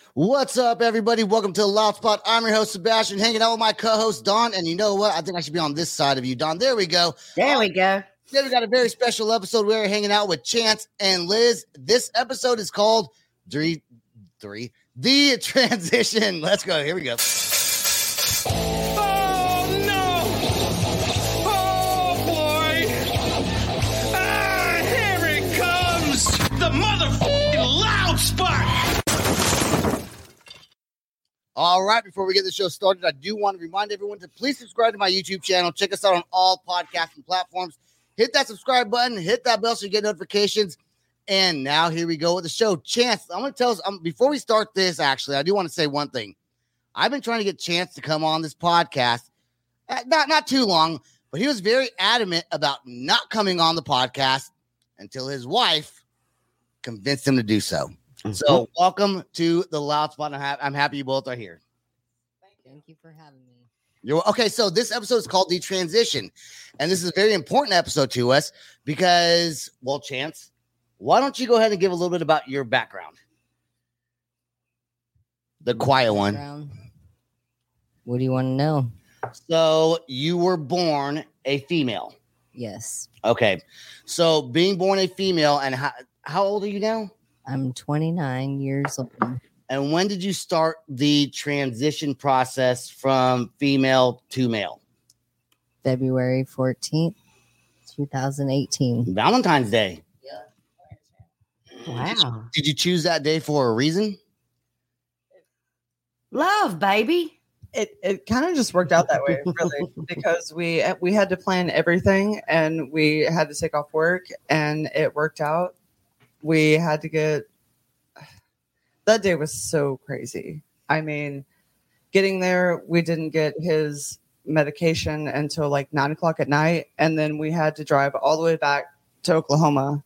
What's up, everybody? Welcome to the Loud Spot. I'm your host, Sebastian, hanging out with my co-host, Don. And you know what? I think I should be on this side of you, Don. There we go. There we go. Today we got a very special episode. We're hanging out with Chance and Liz. This episode is called The Transition. Let's go. Here we go. All right, before we get the show started, I do want to remind everyone to please subscribe to my YouTube channel. Check us out on all podcasting platforms. Hit that subscribe button, hit that bell so you get notifications. And now here we go with the show. Chance, I'm going to tell us, before we start this, actually, I do want to say one thing. I've been trying to get Chance to come on this podcast, not too long, but he was very adamant about not coming on the podcast until his wife convinced him to do so. So welcome to the Loud Spot. I'm happy you both are here. Thank you for having me. Okay, so this episode is called The Transition. And this is a very important episode to us because, well, Chance, why don't you go ahead and give a little bit about your background? The quiet one. What do you want to know? So you were born a female. Yes. Okay. So being born a female, and how old are you now? I'm 29 years old. And when did you start the transition process from female to male? February 14th, 2018. Valentine's Day. Yeah. Wow. Did you choose that day for a reason? Love, baby. It kind of just worked out that way, really, because we had to plan everything and we had to take off work and it worked out. We had to that day was so crazy. I mean, getting there, we didn't get his medication until like 9:00 at night. And then we had to drive all the way back to Oklahoma.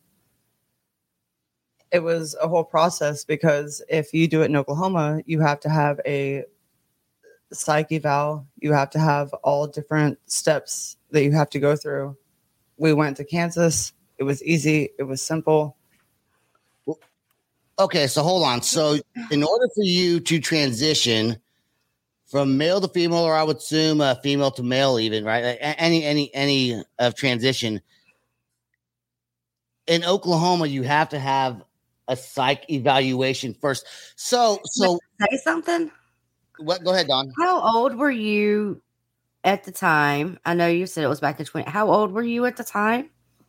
It was a whole process because if you do it in Oklahoma, you have to have a psych eval. You have to have all different steps that you have to go through. We went to Kansas. It was easy. It was simple. Okay, so hold on. So in order for you to transition from male to female, or I would assume female to male even, right? Any of transition, in Oklahoma, you have to have a psych evaluation first. So say something. What? Go ahead, Don. How old were you at the time? I know you said it was back in 20. How old were you at the time?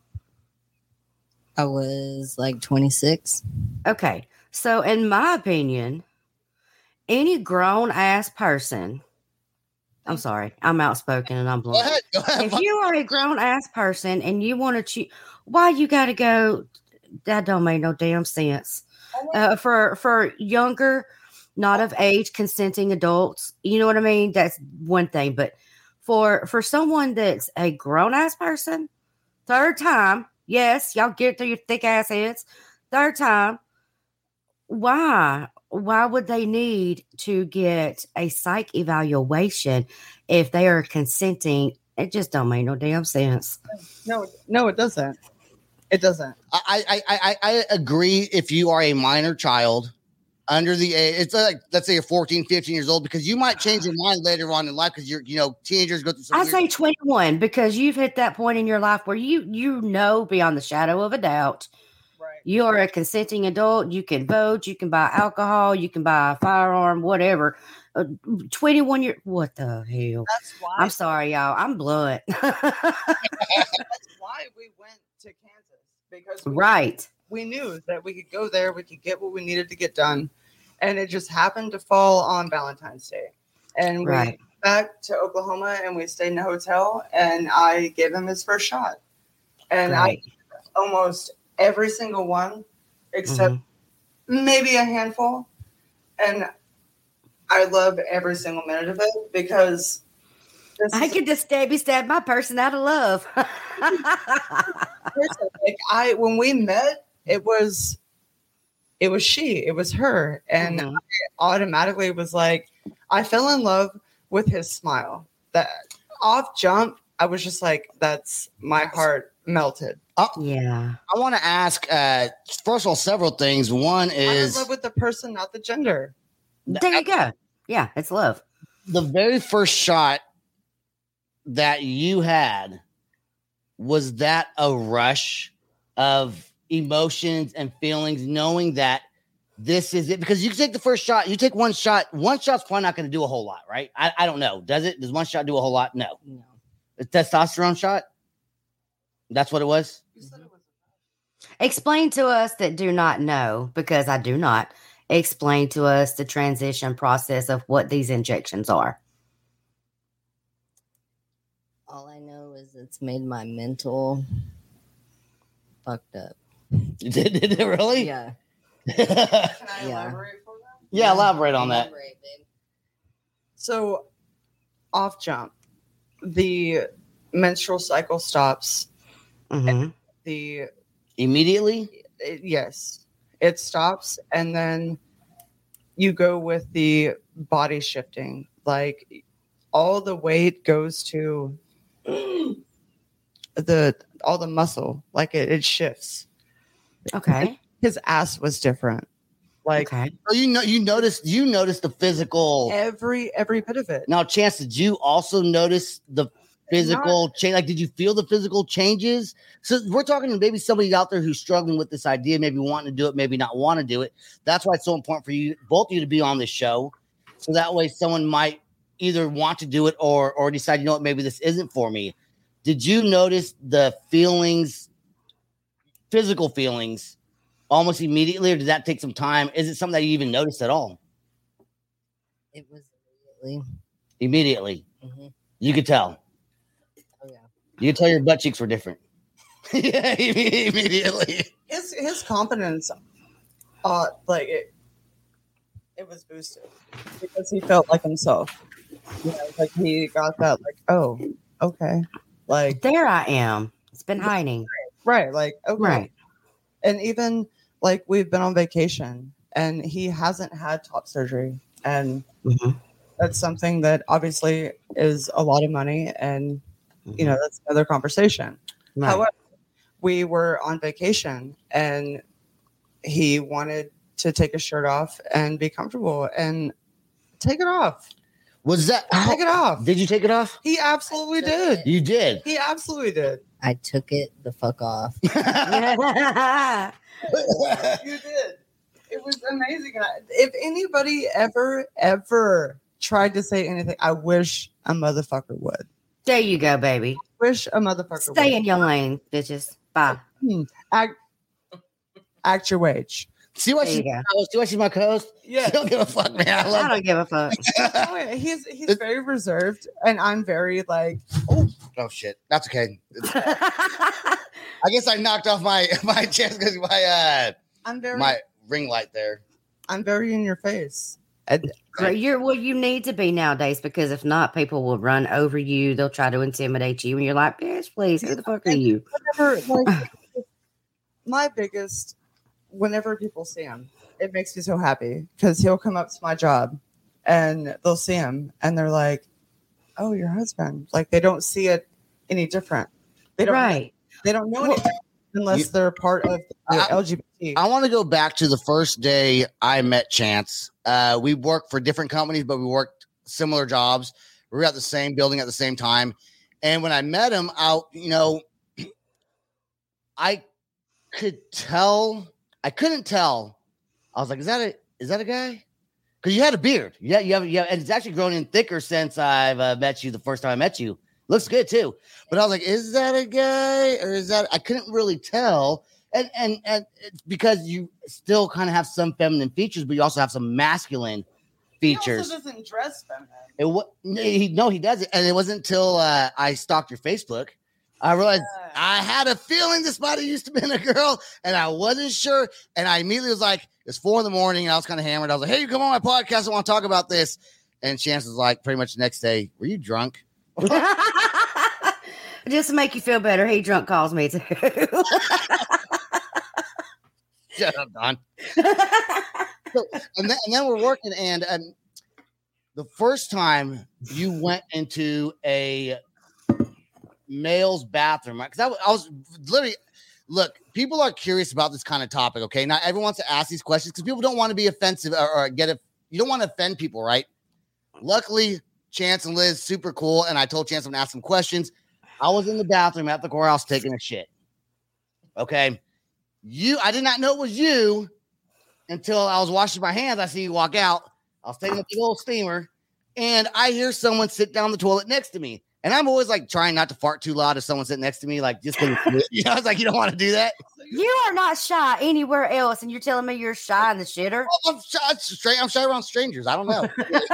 I was like 26. Okay. So in my opinion, any grown ass person, I'm sorry, I'm outspoken and I'm blunt. Go ahead. If you are a grown ass person and you want to choose, why you got to go? That don't make no damn sense. For younger, not of age, consenting adults, you know what I mean? That's one thing. But for someone that's a grown ass person, third time, yes, y'all get through your thick ass heads. Third time, why? Why would they need to get a psych evaluation if they are consenting? It just don't make no damn sense. No, it doesn't. It doesn't. I agree if you are a minor child under the age, it's like, let's say you're 14, 15 years old, because you might change your mind later on in life because teenagers go through some I say 21 because you've hit that point in your life where you know beyond the shadow of a doubt, right? You are a consenting adult. You can vote. You can buy alcohol. You can buy a firearm, whatever. 21 years. What the hell? That's why. I'm sorry, y'all. I'm blunt. That's why we went to Kansas, because we knew that we could go there, we could get what we needed to get done. And it just happened to fall on Valentine's Day. And we went back to Oklahoma and we stayed in a hotel and I gave him his first shot. And I almost every single one, except maybe a handful. And I love every single minute of it because I could just stab my person out of love. When we met, it was her. And I automatically was like, I fell in love with his smile. That off jump, I was just like, that's my heart melted. Yeah. I want to ask, first of all, several things. One is, I'm in love with the person, not the gender. There you go. Yeah, it's love. The very first shot that you had, was that a rush of emotions and feelings, knowing that this is it? Because you can take the first shot, you take one shot's probably not going to do a whole lot, right? I don't know. Does it? Does one shot do a whole lot? No. A testosterone shot? That's what it was? Explain to us that do not know, because I do not. Explain to us the transition process of what these injections are. All I know is it's made my mental fucked up. Did it really? Yeah. Can I elaborate for that? Yeah, elaborate on that. Elaborate, babe. So, off jump, the menstrual cycle stops. Mm-hmm. Immediately? Yes, it stops, and then you go with the body shifting. Like, all the weight goes to all the muscle. Like, it shifts. Okay. His ass was different. Like, Okay. So you noticed the physical. every bit of it. Now, Chance, did you also notice the physical change? Like, did you feel the physical changes? So we're talking to maybe somebody out there who's struggling with this idea, maybe wanting to do it, maybe not want to do it. That's why it's so important for you, both of you, to be on this show. So that way someone might either want to do it or decide, you know what, maybe this isn't for me. Did you notice the feelings, physical feelings, almost immediately, or did that take some time? Is it something that you even noticed at all? It was immediately. Immediately. Mm-hmm. You could tell. Oh, yeah. You could tell your butt cheeks were different. Yeah, immediately. His confidence, like it was boosted because he felt like himself. You know, like he got that, like, oh, okay, like There I am. It's been hiding. right, like okay, Right. and even like we've been on vacation and he hasn't had top surgery, and Mhm. that's something that obviously is a lot of money, and you know that's another conversation. Right. However, we were on vacation and he wanted to take his shirt off and be comfortable and take it off. Was that? Take it off. Did you take it off? He absolutely took did. it. You did. He absolutely did. I took it the fuck off. You did. It was amazing. If anybody ever tried to say anything, I wish a motherfucker would. There you go, baby. Wish a motherfucker Stay would. in your lane, bitches. Bye. Act your wage. See what There you she? go. See what she's my co-host. Yeah. She don't give a fuck, man. I I love. don't give a fuck. Oh, yeah. He's very reserved, and I'm very like, Oh shit, that's okay. I guess I knocked off my chest because I'm very my ring light there. I'm very in your face. And So you're what you need to be nowadays, because if not, people will run over you. They'll try to intimidate you, and you're like, "Bitch, please, who the fuck are you?" whenever, like, my biggest, whenever people see him, it makes me so happy because he'll come up to my job and they'll see him and they're like, "Oh, your husband." Like, they don't see it any different. They don't. Right. They don't know anything unless they're part of the LGBT. I want to go back to the first day I met Chance. We worked for different companies, but we worked similar jobs. We were at the same building at the same time. And when I met him out, I couldn't tell. I was like, is that a guy? Because you had a beard. Yeah, you have, and it's actually grown in thicker since I've met you the first time I met you. Looks good too. But I was like, is that a guy or is that? I couldn't really tell. And it's because you still kind of have some feminine features, but you also have some masculine features. He also doesn't dress feminine. He doesn't. And it wasn't until I stalked your Facebook, I realized I had a feeling this might have used to been a girl, and I wasn't sure. And I immediately was like, it's 4 a.m, and I was kind of hammered. I was like, hey, you come on my podcast. I want to talk about this. And Chance was like, pretty much the next day, were you drunk? Just to make you feel better, he drunk calls me too. Shut up, Don. And then we're working, and the first time you went into a male's bathroom, because I was literally, look, people are curious about this kind of topic. Okay, not everyone wants to ask these questions because people don't want to be offensive or get you don't want to offend people, right? Luckily, Chance and Liz, super cool. And I told Chance I'm going to ask some questions. I was in the bathroom at the courthouse taking a shit. Okay. I did not know it was you until I was washing my hands. I see you walk out. I was taking a big old steamer and I hear someone sit down the toilet next to me. And I'm always like trying not to fart too loud if someone's sitting next to me, like just because I was like, you don't want to do that. You are not shy anywhere else, and you're telling me you're shy in the shitter. I'm shy around strangers. I don't know.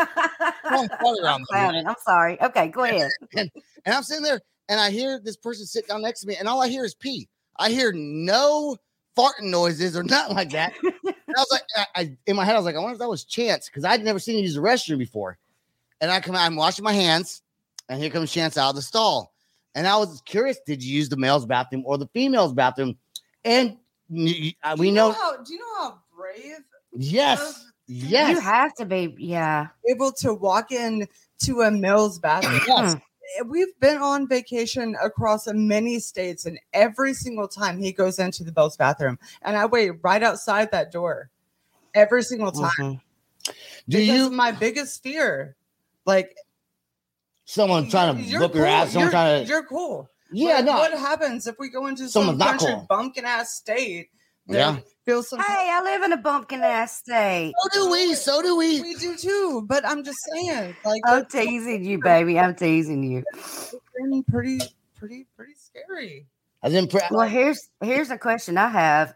I'm sorry. Okay, go ahead. And I'm sitting there, and I hear this person sit down next to me, and all I hear is pee. I hear no farting noises or nothing like that. And I was like, in my head, I was like, I wonder if that was Chance because I'd never seen him use the restroom before. And I'm washing my hands, and here comes Chance out of the stall. And I was curious, did you use the male's bathroom or the female's bathroom? And we know. Do you know how brave? Yes. Yes. You have to be, yeah. Able to walk in to a male's bathroom. Yes. We've been on vacation across many states, and every single time he goes into the male's bathroom, and I wait right outside that door every single time. Mm-hmm. My biggest fear, like someone trying to whip your ass, someone trying to. You're cool. Yeah, no. What happens if we go into Someone's some not country cool. bumpkin ass state? Yeah. Feel some. Hey, I live in a bumpkin ass state. So do we. We do too, but I'm just saying, like, I'm teasing you, baby. I'm teasing you. it's been pretty scary. Well, here's a question I have.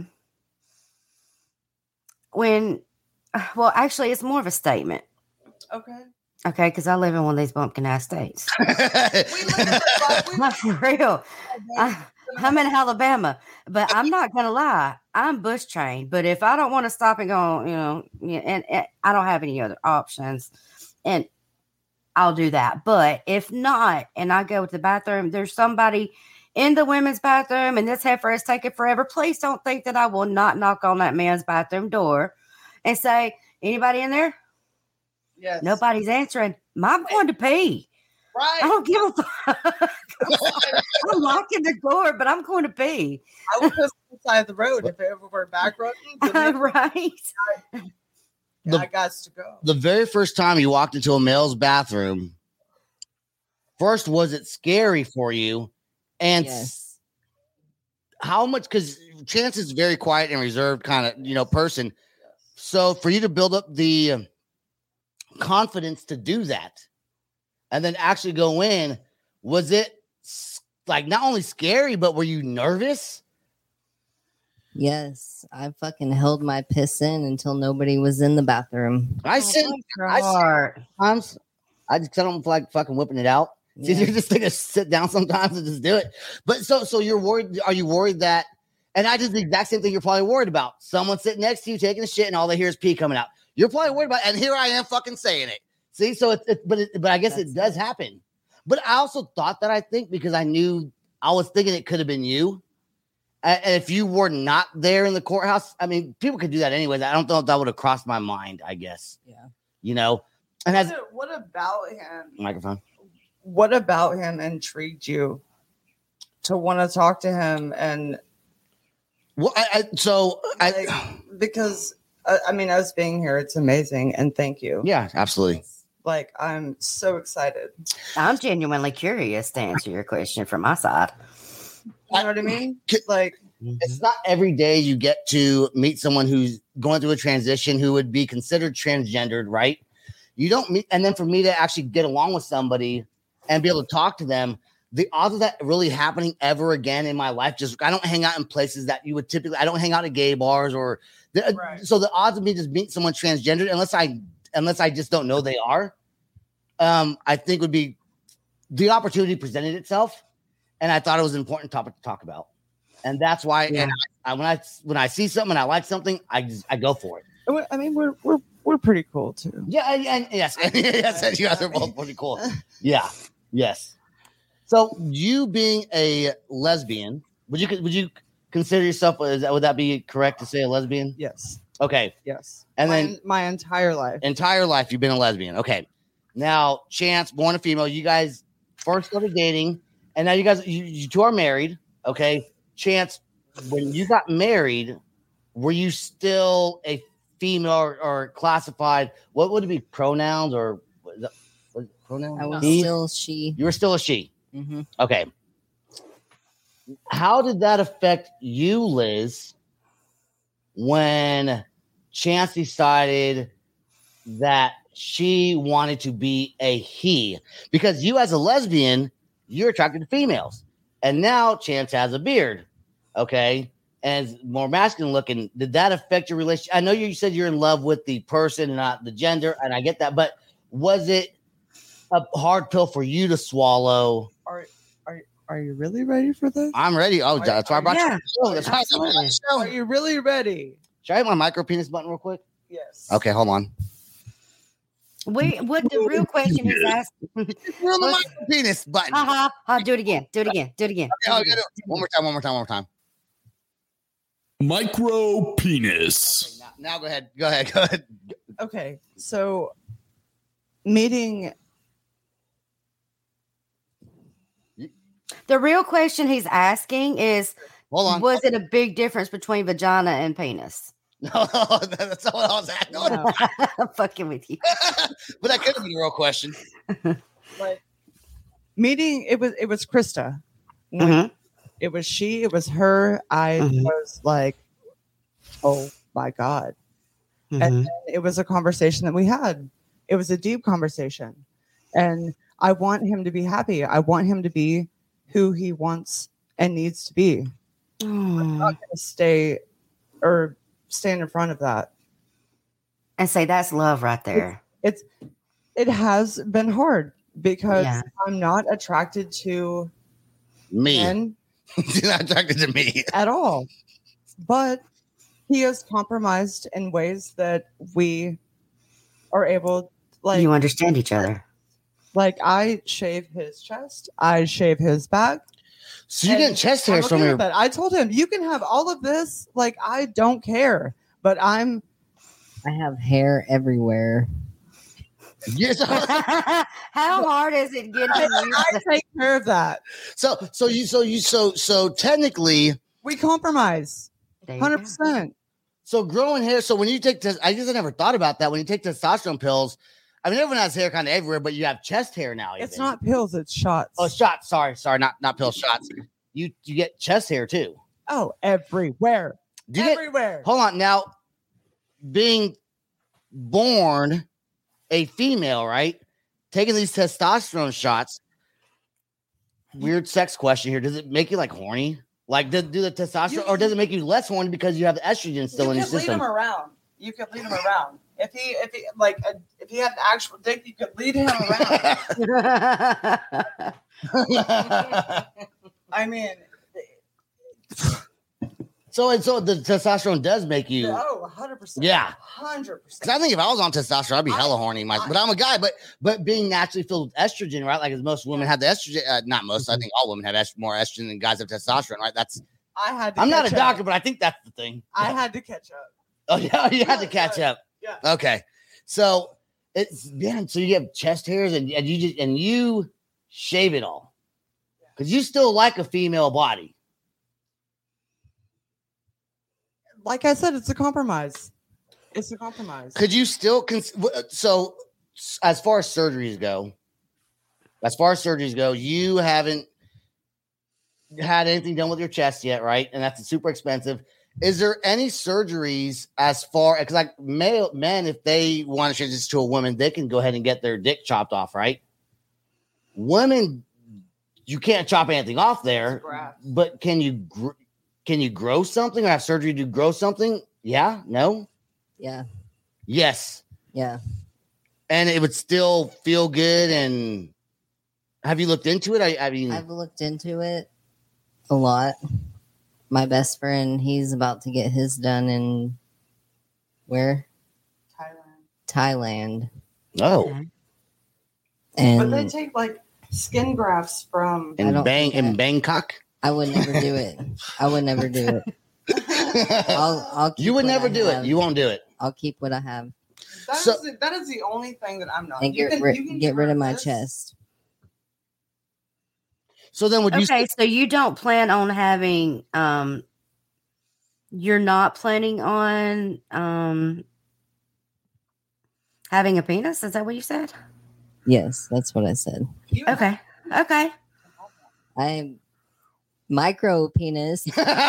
Actually, it's more of a statement. Okay, because I live in one of these bumpkin ass states. Not for real. I'm in Alabama, but I'm not gonna lie. I'm bush trained, but if I don't want to stop and go, and I don't have any other options, and I'll do that. But if not, and I go to the bathroom, there's somebody in the women's bathroom, and this heifer is taking forever. Please don't think that I will not knock on that man's bathroom door and say, "Anybody in there?" Yes. Nobody's answering. I'm going to pee. Right. I don't give a fuck. I'm locking the door, but I'm going to pee. I would piss on the side of the road if it were back road. Right. I got to go. The very first time you walked into a male's bathroom, first, was it scary for you? And Yes. how much? Because Chance is very quiet and reserved kind of, person. So for you to build up the confidence to do that and then actually go in, was it like not only scary, but were you nervous? Yes. I fucking held my piss in until nobody was in the bathroom. I said sometimes I don't feel like fucking whipping it out. It's easier just to sit down sometimes and just do it. But so you're worried. Are you worried that? And I did the exact same thing you're probably worried about. Someone sitting next to you taking a shit and all they hear is pee coming out. You're probably worried about it. And here I am fucking saying it. See, so but I guess it does happen. But I also thought that, I think, because I was thinking it could have been you. And if you were not there in the courthouse, I mean, people could do that anyways. I don't know if that would have crossed my mind, I guess. Yeah. And What about him? microphone. What about him intrigued you to want to talk to him? And Well, because us being here, it's amazing, and thank you. Yeah, absolutely. Like, I'm so excited. I'm genuinely curious to answer your question from my side. You know what I mean? Like, It's not every day you get to meet someone who's going through a transition who would be considered transgendered, right? You don't meet, and then for me to actually get along with somebody and be able to talk to them, the odds of that really happening ever again in my life, I don't hang out in places that you would typically, I don't hang out at gay bars so the odds of me just meeting someone transgendered, unless I just don't know they are, I think would be, the opportunity presented itself. And I thought it was an important topic to talk about. And that's why, and when I see something and I like something, I go for it. I mean, we're pretty cool too. Yeah, and yes, yes, you guys are both pretty cool. Yeah, yes. So you being a lesbian, would you consider yourself? Would that be correct to say a lesbian? Yes. Okay. Yes. And then my entire life. You've been a lesbian. Okay. Now, Chance, born a female, you guys first started dating, and now you two are married. Okay. Chance, when you got married, were you still a female or classified, what would it be? Pronouns or was it pronouns? I was He? still she. You were still a she. Mm-hmm. Okay. How did that affect you, Liz, when Chance decided that she wanted to be a he? Because you, as a lesbian, you're attracted to females. And now Chance has a beard. Okay. And is more masculine looking. Did that affect your relationship? I know you said you're in love with the person, not the gender, and I get that. But was it a hard pill for you to swallow? Are you really ready for this? I'm ready. Oh, that's why I brought you. Yeah, Oh, that's why I brought you on the Are show. you really ready? Should I hit my micro penis button real quick? Yes. Okay, hold on. what the real question he's asking? We're on the micro penis button. Do it again. Do it again. Do it again. Okay, I'll get it. One more time. Micro penis. Okay, now go ahead. Okay. So meeting. The real question he's asking is, Hold on. was it a big difference between vagina and penis? No, that's not what I was asking. No. I'm fucking with you. But that could have been a real question. Like meeting, it was Krista. When Mhm. It was she. It was her. I Mhm. was like, oh my god! Mhm. And then it was a conversation that we had. It was a deep conversation, and I want him to be happy. I want him to be who he wants and needs to be. I'm not going to stay or stand in front of that. And say that's love right there. It has been hard because Yeah. I'm not attracted to Me. men She's not attracted to me. at all. But he has compromised in ways that we are able, You understand each other. like I shave his chest, I shave his back. So you're And getting chest I'm hairs okay from with your. that. I told him you can have all of this. Like I don't care, but I'm I have hair everywhere. Yes. How hard is it getting I used? take care of that. So technically, We compromise, There you go. 100%. so growing hair. So when you take this, I just never thought about that. When you take testosterone pills, I mean, everyone has hair kind of everywhere, but you have chest hair now. It's even. not pills, it's shots. Oh, shots. Sorry, not pills. Shots. You get chest hair too. Oh, everywhere, Do you get? everywhere. Hold on. Now, being born a female, right? Taking these testosterone shots. Weird sex question here. Does it make you like horny? Like, do the testosterone, or does it make you less horny because you have the estrogen still in your You could lead system? him around. You could lead him around. If he had an actual dick, you could lead him around. I mean, So the testosterone does make you. oh, 100%. Yeah. 100%. Because I think if I was on testosterone, I'd be hella horny. But I'm a guy. But being naturally filled with estrogen, right? Like as most women have the estrogen. Not most. I think all women have more estrogen than guys have testosterone, right? That's. I had to I'm not a catch up. doctor, but I think that's the thing. I had to catch up. Oh yeah, you had to catch up. Yeah. Okay. So it's so you have chest hairs and you shave it all because you still like a female body. Like I said, it's a compromise. It's a compromise. Could you still so as far as surgeries go, you haven't had anything done with your chest yet, right? And that's super expensive. Is there any surgeries as far because like men, if they want to transition to a woman, they can go ahead and get their dick chopped off, right? Women, you can't chop anything off there, but can you grow something or have surgery to grow something? Yeah, no, Yeah. yes, Yeah. and it would still feel good. And have you looked into it? I mean, I've looked into it a lot. My best friend, he's about to get his done in where? Thailand. oh, And But they take like skin grafts from. I don't think in that- Bangkok. I would never do it. I would never do it. I'll keep You would what never I do have. it. You won't do it. I'll keep what I have That is the only thing that I'm not. and You get can get rid of my this. chest. So then would you Okay, so you don't plan on having you're not planning on Having a penis? Is that what you said? Yes, that's what I said. Okay. I'm micro penis.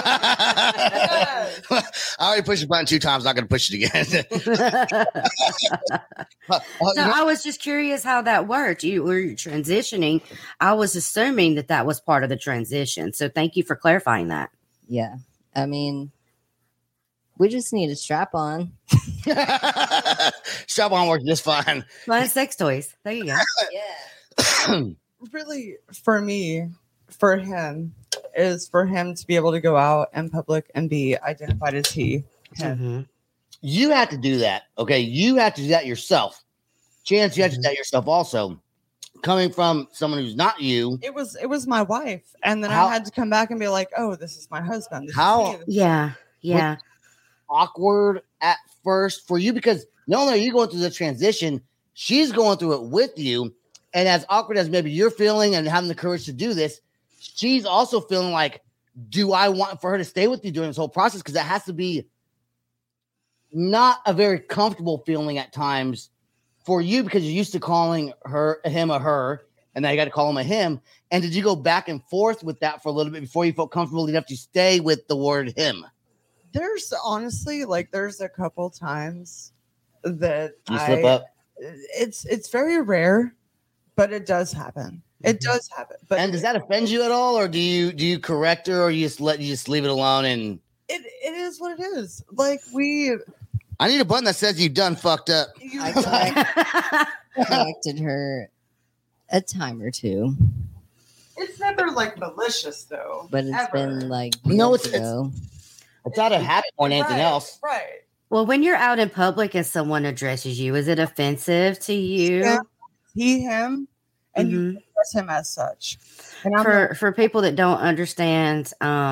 I already pushed the button 2 times. Not going to push it again. So I was just curious how that worked. You were transitioning. I was assuming that was part of the transition. So thank you for clarifying that. Yeah. I mean, we just need a strap on. Strap on works just fine. Fun sex toys. There you go. Yeah. Really, for me, for him, is for him to be able to go out in public and be identified as he. Him. Mhm. You have to do that. Okay. You have to do that yourself. Chance, you have to do that yourself also. Coming from someone who's not you. It was my wife, and then How- I had to come back and be like, "Oh, this is my husband." This How- is me. Yeah. Awkward at first for you because not only are you going through the transition, she's going through it with you. And as awkward as maybe you're feeling and having the courage to do this, she's also feeling like, do I want for her to stay with you during this whole process? Because it has to be not a very comfortable feeling at times for you because you're used to calling him a her, and now you got to call him a him. And did you go back and forth with that for a little bit before you felt comfortable enough to stay with the word him? There's honestly there's a couple times that You slip up? It's very rare, but it does happen. It does happen. But And does that offend you at all, or do you correct her, or you just leave it alone? And it is what it is. Like I need a button that says you done fucked up. I corrected her a time or two, it's never like malicious though. but it's ever. been like No, years it's- ago. It's not a habit or anything Right, else. Right. Well, when you're out in public and someone addresses you, is it offensive to you? Yeah. He, him, and you Mhm. address him as such. And I'm For people that don't understand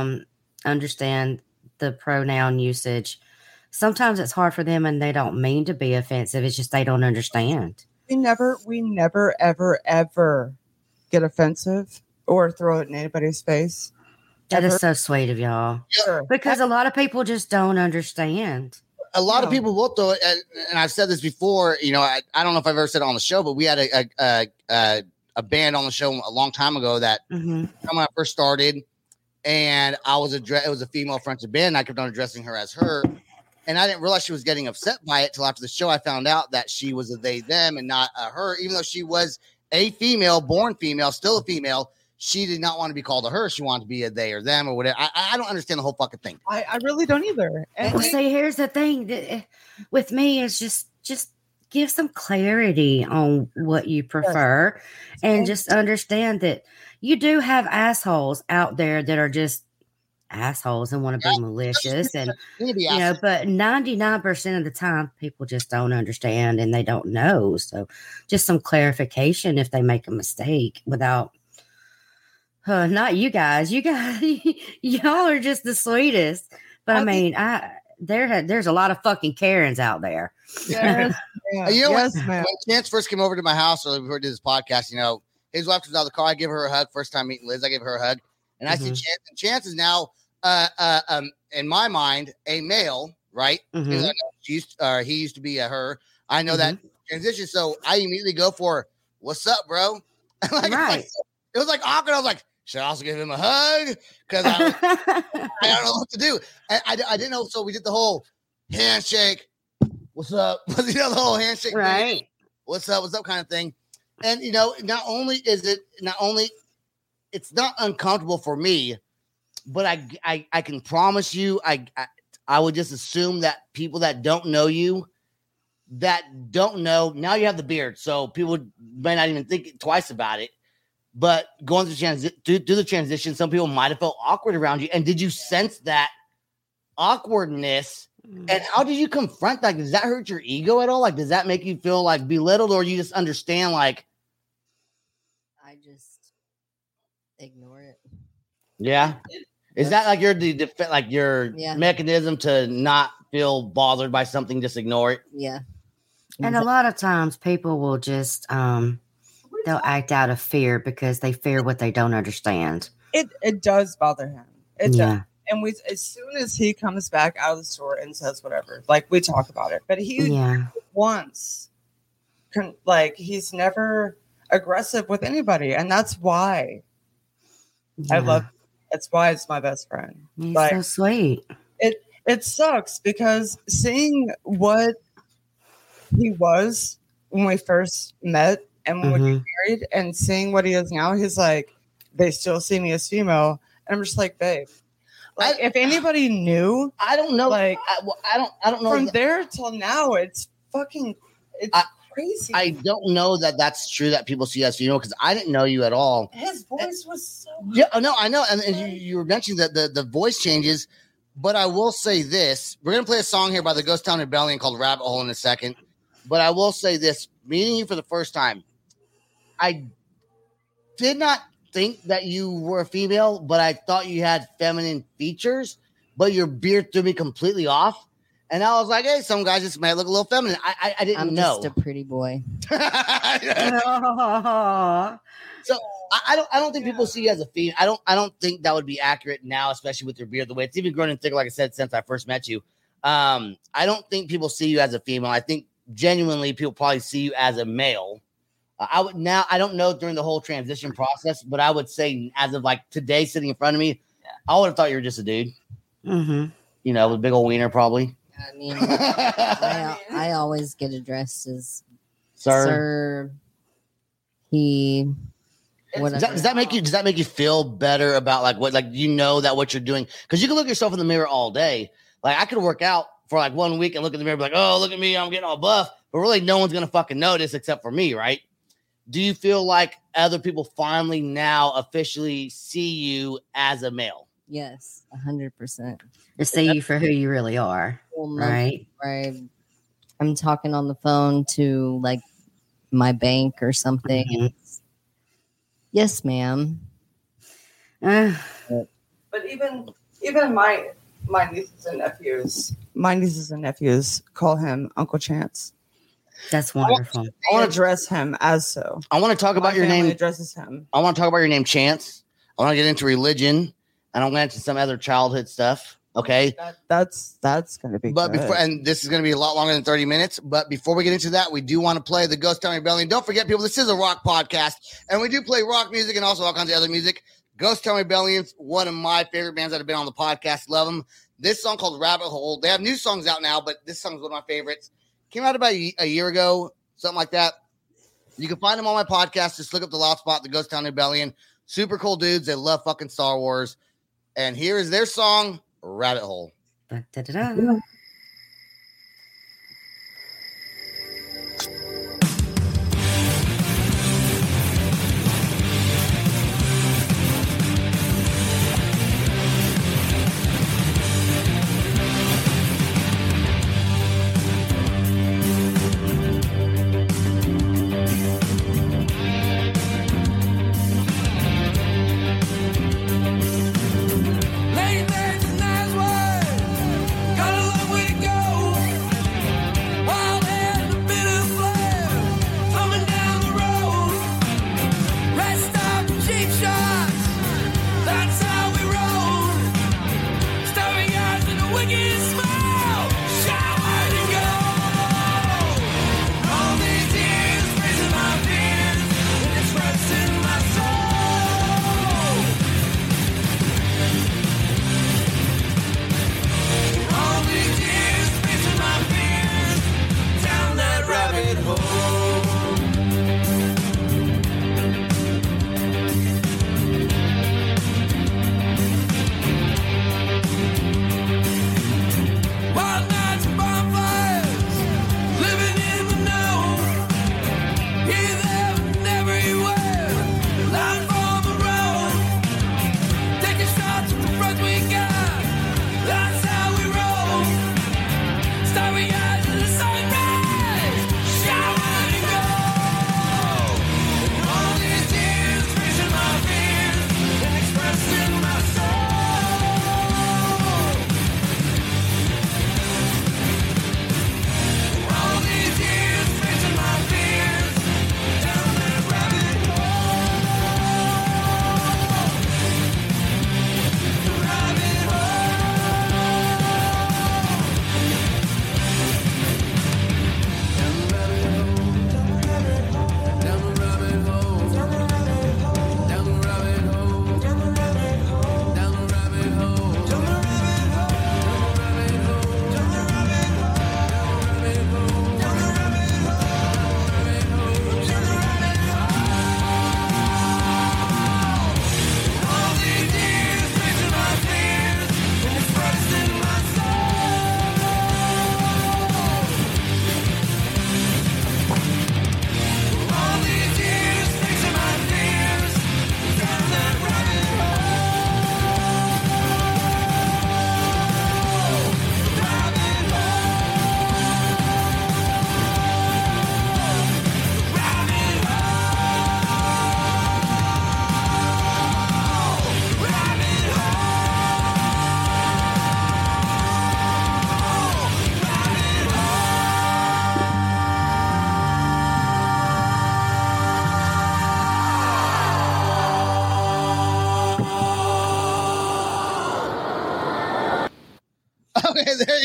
the pronoun usage, sometimes it's hard for them and they don't mean to be offensive. It's just they don't understand. we never ever get offensive or throw it in anybody's face. That is Ever. so sweet of y'all. Sure. Because a lot of people just don't understand. A lot of No. people will throw it, and I've said this before. You know, I don't know if I've ever said it on the show, but we had a band on the show a long time ago that Mhm. when I first started, and it was a female fronted band. And I kept on addressing her as her, and I didn't realize she was getting upset by it till after the show. I found out that she was a they them and not a her, even though she was a female, born female, still a female. She did not want to be called a her. She wanted to be a they or them or whatever. I don't understand the whole fucking thing. I really don't either. And Well, see, here's the thing that, with me is just give some clarity on what you prefer, and just understand that you do have assholes out there that are just assholes and want to be malicious, and You need to be you know, but 99% of the time, people just don't understand and they don't know. So, just some clarification if they make a mistake without. Not you guys. You guys, y'all are just the sweetest. But I mean, there's a lot of fucking Karens out there. yes, ma'am. You know what? Yes, ma'am. When Chance first came over to my house or before we did this podcast, you know, his wife was out of the car. I give her a hug. First time meeting Liz, I give her a hug. And I see Mhm. Chance. And Chance is now, in my mind, a male, right? Mhm. Because I know he used to be a her. I know that transition. So I immediately go for, what's up, bro? Right. It was like awkward. I was like, should I also give him a hug? Because I don't know what to do. I didn't know. So we did the whole handshake. What's up? You know, the whole handshake. thing. Right. What's up kind of thing. And, you know, not only it's not uncomfortable for me, but I can promise you, I would just assume that people that don't know you, that don't know, now you have the beard. So people may not even think twice about it. But going through the transition, some people might have felt awkward around you. And did you sense that awkwardness? And how did you confront that? Does that hurt your ego at all? Like, does that make you feel like belittled, or you just understand? Like, I just ignore it. yeah, is that like your Yeah. mechanism to not feel bothered by something? Just ignore it. Yeah. And a lot of times people will just they'll act out of fear because they fear what they don't understand. It does bother him. It does. Yeah. And as soon as he comes back out of the store and says whatever, like we talk about it, but he Yeah. once he's never aggressive with anybody, and that's why that's why it's my best friend. He's Like, so sweet. it sucks because seeing what he was when we first met and when we got married, and seeing what he is now, he's like, they still see me as female, and I'm just like, babe. Like, if anybody knew, I don't know. Like, I don't know. from there till now, it's fucking, crazy. I don't know that that's true that people see us, because I didn't know you at all. His voice was so. Yeah, no, I know, and you were mentioning that the voice changes, but I will say this: we're gonna play a song here by the Ghost Town Rebellion called "Rabbit Hole" in a second. But I will say this: meeting you for the first time, I did not think that you were a female, but I thought you had feminine features, but your beard threw me completely off. And I was like, hey, some guys just might look a little feminine. I didn't know. I'm just a pretty boy. So I don't think people see you as a female. I don't think that would be accurate now, especially with your beard, the way it's even grown and thicker, like I said, since I first met you. I don't think people see you as a female. I think genuinely people probably see you as a male. I don't know during the whole transition process, but I would say as of like today, sitting in front of me, I would have thought you were just a dude. Mm-hmm. With a big old wiener, probably. I mean, I always get addressed as sir. He. Does that make you feel better about like what, like, that what you're doing? Because you can look yourself in the mirror all day. Like, I could work out for like 1 week and look in the mirror and be like, oh, look at me, I'm getting all buff. But really, no one's gonna fucking notice except for me, right? Do you feel like other people finally now officially see you as a male? Yes, 100%. To see you for who you really are, right? Right. I'm talking on the phone to like my bank or something. Mm-hmm. Yes, ma'am. But even my nieces and nephews call him Uncle Chance. That's wonderful. I want to address him as so. I want to talk about your name. Addresses him. I want to talk about your name, Chance. I want to get into religion, and I'm going into some other childhood stuff. Okay, that's going to be. But good. and this is going to be a lot longer than 30 minutes. But before we get into that, we do want to play the Ghost Town Rebellion. Don't forget, people, this is a rock podcast, and we do play rock music and also all kinds of other music. Ghost Town Rebellion's one of my favorite bands that have been on the podcast. Love them. This song called Rabbit Hole. They have new songs out now, but this song is one of my favorites. Came out about a year ago, something like that. You can find them on my podcast. Just look up the Loud Spot, the Ghost Town Rebellion. Super cool dudes. They love fucking Star Wars. And here is their song, Rabbit Hole. Da-da-da-da. Late nights, nice words, got along with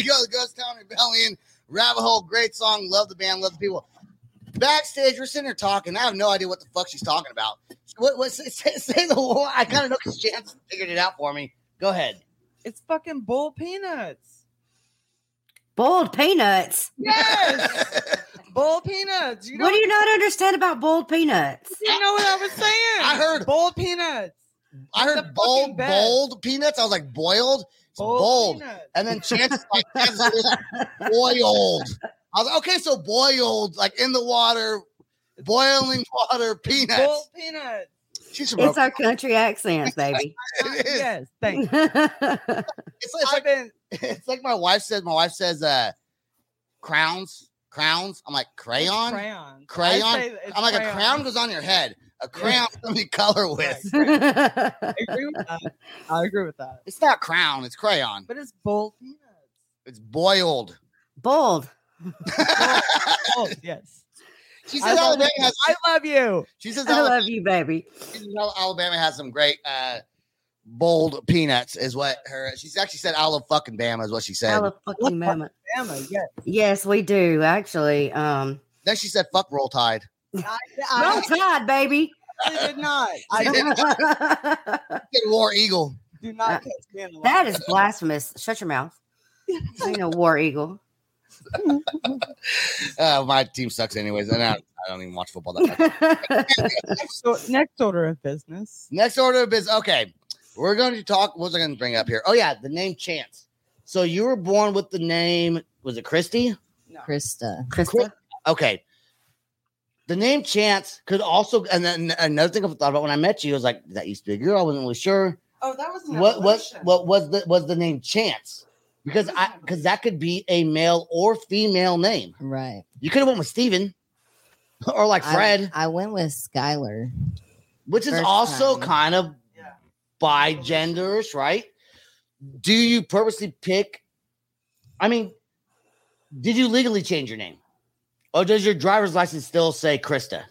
you go. The Ghost Town Rebellion. Rabbit Hole. Great song. Love the band. Love the people. Backstage, we're sitting there talking. I have no idea what the fuck she's talking about. Say the whole. I kind of know because Chance figured it out for me. Go ahead. It's fucking boiled peanuts. Boiled peanuts. Yes. Boiled peanuts. What do you not understand about boiled peanuts? You know what I was saying? I heard boiled penuts. I heard boiled peanuts. I was like, boiled? It's bold. Peanuts. And then Chance is like, boiled. I was like, okay, so boiled, like in the water, boiling water, peanuts. Boiled peanuts. She's It's our country accents, baby. It is. Yes, thanks. It's like my wife says. My wife says, crowns. I'm like, crayon. Crayon. I'm like, a crown goes on your head. A crayon can be color with. I agree with that. It's not crown. It's crayon. But it's boiled peanuts. It's boiled. Bold. Oh, yes. She says Alabama has. I love you. She says I love you, baby. Alabama has some great bold peanuts. Is what her. She's actually said, "I love fucking Bama." Is what she said. I love fucking mama. Bama, yes. Yes, we do actually. Then she said, "Fuck Roll Tide." Roll Tide, baby. I did not. War Eagle. Do not catch me in the That is blasphemous. Shut your mouth. Ain't no War Eagle. My team sucks anyways. And I don't even watch football that much. So next order of business. Next order of business. Okay. We're going to talk. What was I going to bring up here? Oh, yeah. The name Chance. So you were born with the name, was it Christy? No. Krista. Okay. The name Chance could also, and then another thing I thought about when I met you was like, that used to be a girl. I wasn't really sure. Oh, that was an What evolution. was the name Chance? Because that could be a male or female name. Right. You could have went with Steven or like Fred, I went with Skylar. which is first also time. kind of Yeah. bi-genderish, right? Do you purposely pick? I mean, did you legally change your name? Or does your driver's license still say Krista?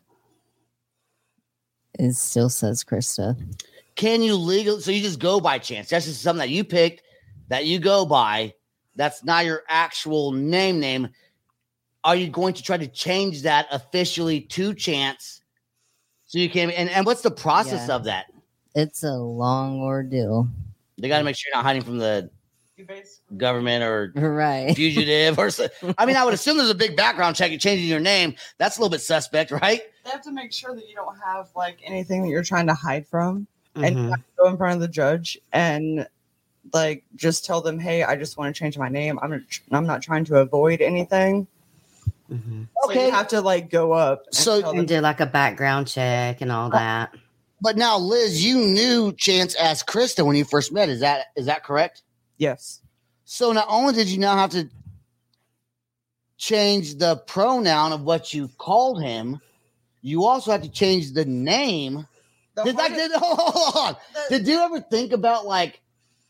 It still says Krista. Can you legally? So you just go by Chance. That's just something that you picked, that you go by. That's not your actual name. Are you going to try to change that officially to Chance? So you can, and what's the process Yeah. of that? It's a long ordeal. They got to make sure you're not hiding from the You basically government or Right. fugitive or so. I mean, I would assume there's a big background check. You're changing your name. That's a little bit suspect, right? they have to make sure that you don't have like anything that you're trying to hide from, and Mhm. you have to go in front of the judge and like just tell them, "Hey, I just want to change my name. I'm not trying to avoid anything." Mhm. So you have to like go up. And So- tell And them, do like a background check and all that. But now, Liz, you knew Chance as Krista when you first met. Is that correct? yes, So not only did you now have to change the pronoun of what you called him, you also had to change the name. Hold on. Did you ever think about like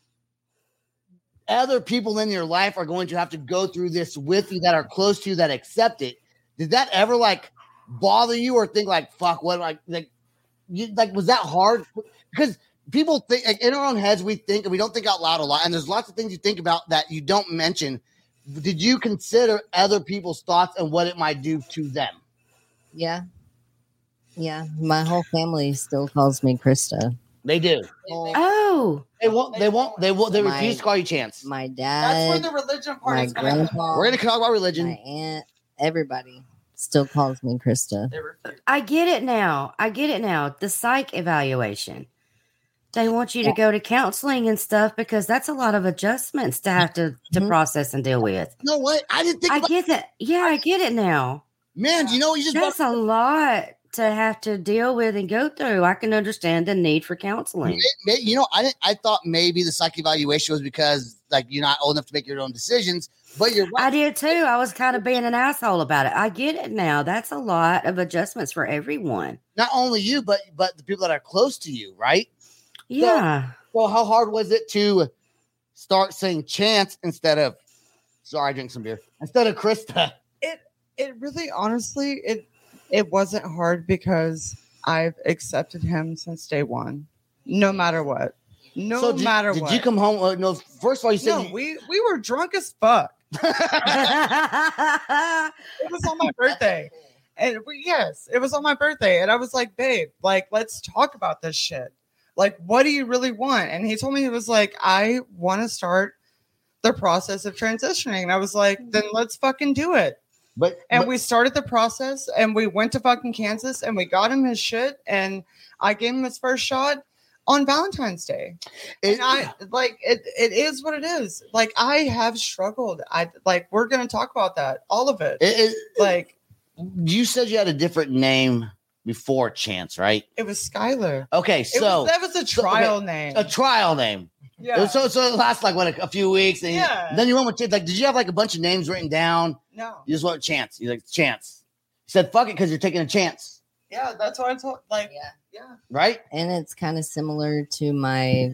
other people in your life are going to have to go through this with you that are close to you that accept it? Did that ever like bother you or think like, fuck, what was that hard? Because people think like, in our own heads, we think and we don't think out loud a lot. And there's lots of things you think about that you don't mention. Did you consider other people's thoughts and what it might do to them? Yeah. Yeah. My whole family still calls me Krista. They do. Oh, They refuse My- to call you Chance. My that's where dad, the religion part my is coming. grandpa, We're going to talk about religion. my aunt, everybody still calls me Krista. They refuse. I get it now. The psych evaluation. They want you to go to counseling and stuff because that's a lot of adjustments to have to Mhm. process and deal with. You know what? I didn't think I about get that. Yeah, I get it now. man, you know what you just That's a lot to have to deal with and go through. I can understand the need for counseling. you know, I thought maybe the psych evaluation was because like you're not old enough to make your own decisions, but you're right. I did too. I was kind of being an asshole about it. I get it now. That's a lot of adjustments for everyone. Not only you, but the people that are close to you, right? Yeah. Well, how hard was it to start saying Chance instead of sorry, I drink some beer instead of Krista? It really, honestly, it wasn't hard because I've accepted him since day one, no matter what. No So matter did what. you come home? No, first of all, you said No, we were drunk as fuck. It was on my birthday. And yes, it was on my birthday. And I was like, babe, like, let's talk about this shit. Like, what do you really want? And he told me, he was like, I want to start the process of transitioning. And I was like, then let's fucking do it. But We started the process and we went to fucking Kansas and we got him his shit. And I gave him his first shot on Valentine's Day. And I like it is what it is. Like, I have struggled. We're going to talk about that. All of it. Like, you said you had a different name before Chance, right? it was Skylar. Okay, so That was a trial name. a trial name. Yeah. So it lasts like what, a few weeks, and then you went with Chance. Like, did you have like a bunch of names written down? No. You just went with Chance. You're like, Chance. You said fuck it because you're taking a chance, Yeah, that's what I told. Like, Yeah. right? And it's kind of similar to my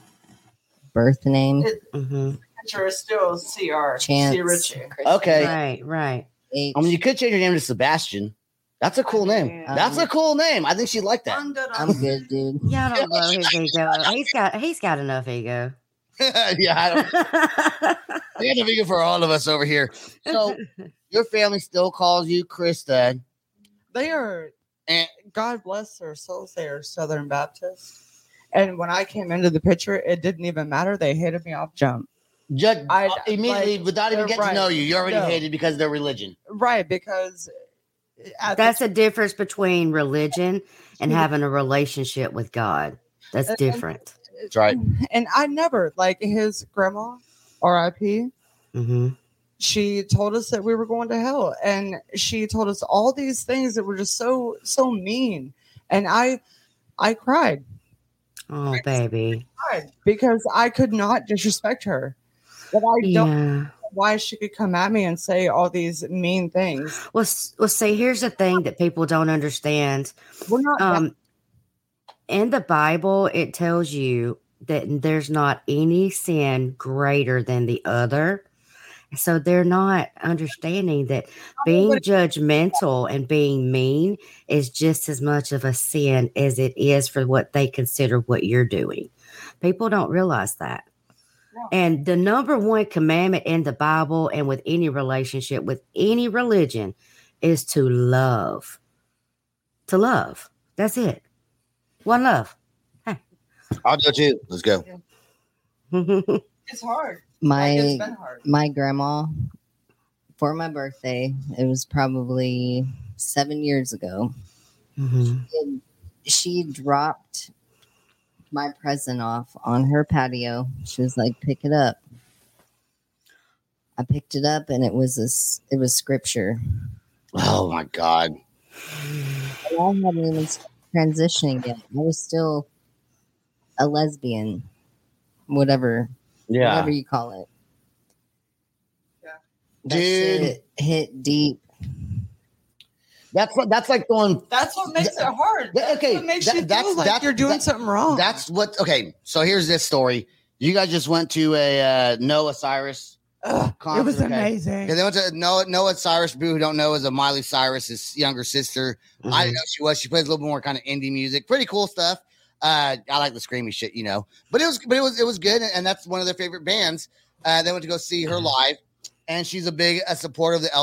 birth name. Mhm. Picture is still CR. Chance. C. Richie. Okay. Right. H. I mean, you could change your name to Sebastian. That's a cool name. Yeah. That's a cool name. I think she'd like that. I'm good, dude. Y'all don't blow his ego. He's got enough ego. Yeah, I got a figure for all of us over here. So your family still calls you Krista. They are, And God bless their souls, they are Southern Baptist. And when I came into the picture, it didn't even matter. They hated me off jump. just I- immediately, like, without even getting to right. know you, you already No. hated because of their religion. Right, because That's the difference between religion and having a relationship with God. That's different. That's right. And I never, like, his grandma, RIP, Mm-hmm. she told us that we were going to hell. And she told us all these things that were just so mean. And I cried. Oh, baby. Because I could not disrespect her. But I don't Yeah. know why she could come at me and say all these mean things. Well, see, here's the thing that people don't understand. We're not In the Bible, it tells you that there's not any sin greater than the other. So they're not understanding that being judgmental and being mean is just as much of a sin as it is for what they consider what you're doing. People don't realize that. No. And the number one commandment in the Bible and with any relationship, with any religion, is to love. To love. That's it. One love. I'll do it too. Let's go. it's hard. Like, it's been hard. My grandma, for my birthday, it was probably 7 years ago, Mhm. she dropped my present off on her patio. She was like, pick it up. I picked it up and it was scripture. Oh my God. And I hadn't even started transitioning yet. I was still a lesbian, whatever you call it. Yeah. That Dude. shit hit deep. That's like going. That's what makes it hard. That- okay, What makes that- you that's- feel like that- you're doing that- something wrong. That's what. Okay, so here's this story. You guys just went to a Noah Cyrus concert. it was okay? amazing. Yeah, they went to Noah Cyrus. People who don't know is a Miley Cyrus's younger sister. I didn't know she was. She plays a little more kind of indie music. Pretty cool stuff. I like the screamy shit, but it was good, and that's one of their favorite bands. They went to go see her live, and she's a supporter of the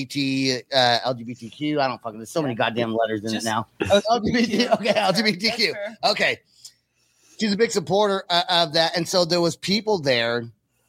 LGBTQ. I don't fucking. There's so many goddamn letters in it now. LGBT. Okay, LGBTQ. Okay, she's a big supporter of that, and so there was people there.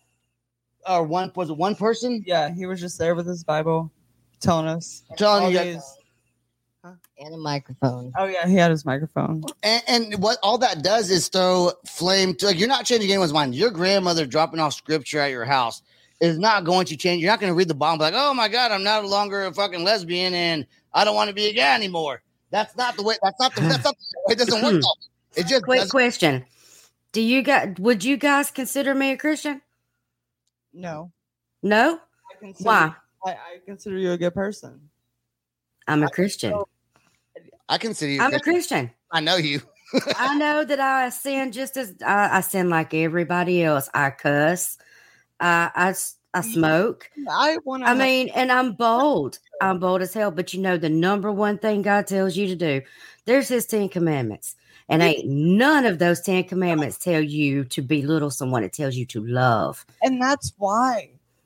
Or was it one person Yeah, he was just there with his Bible, telling us. telling all you? these- And a microphone. Oh yeah, he had his microphone. And what all that does is throw flame to, like, you're not changing anyone's mind. Your grandmother dropping off scripture at your house is not going to change. You're not going to read the Bible like, oh my God, I'm no longer a fucking lesbian and I don't want to be a guy anymore. That's not the way. That's not the way. It doesn't work. It just Quick doesn't. question. Would you guys consider me a Christian? No, No? I consider, Why? I consider you a good person. I'm a Christian. I consider you. I'm a Christian. Christian. I know you. I know that I sin just as I sin like everybody else. I cuss. I smoke. I want to. I mean, and I'm bold. I'm bold as hell. But the number one thing God tells you to do, there's his 10 commandments. And ain't none of those 10 commandments tell you to belittle someone. It tells you to love. and that's why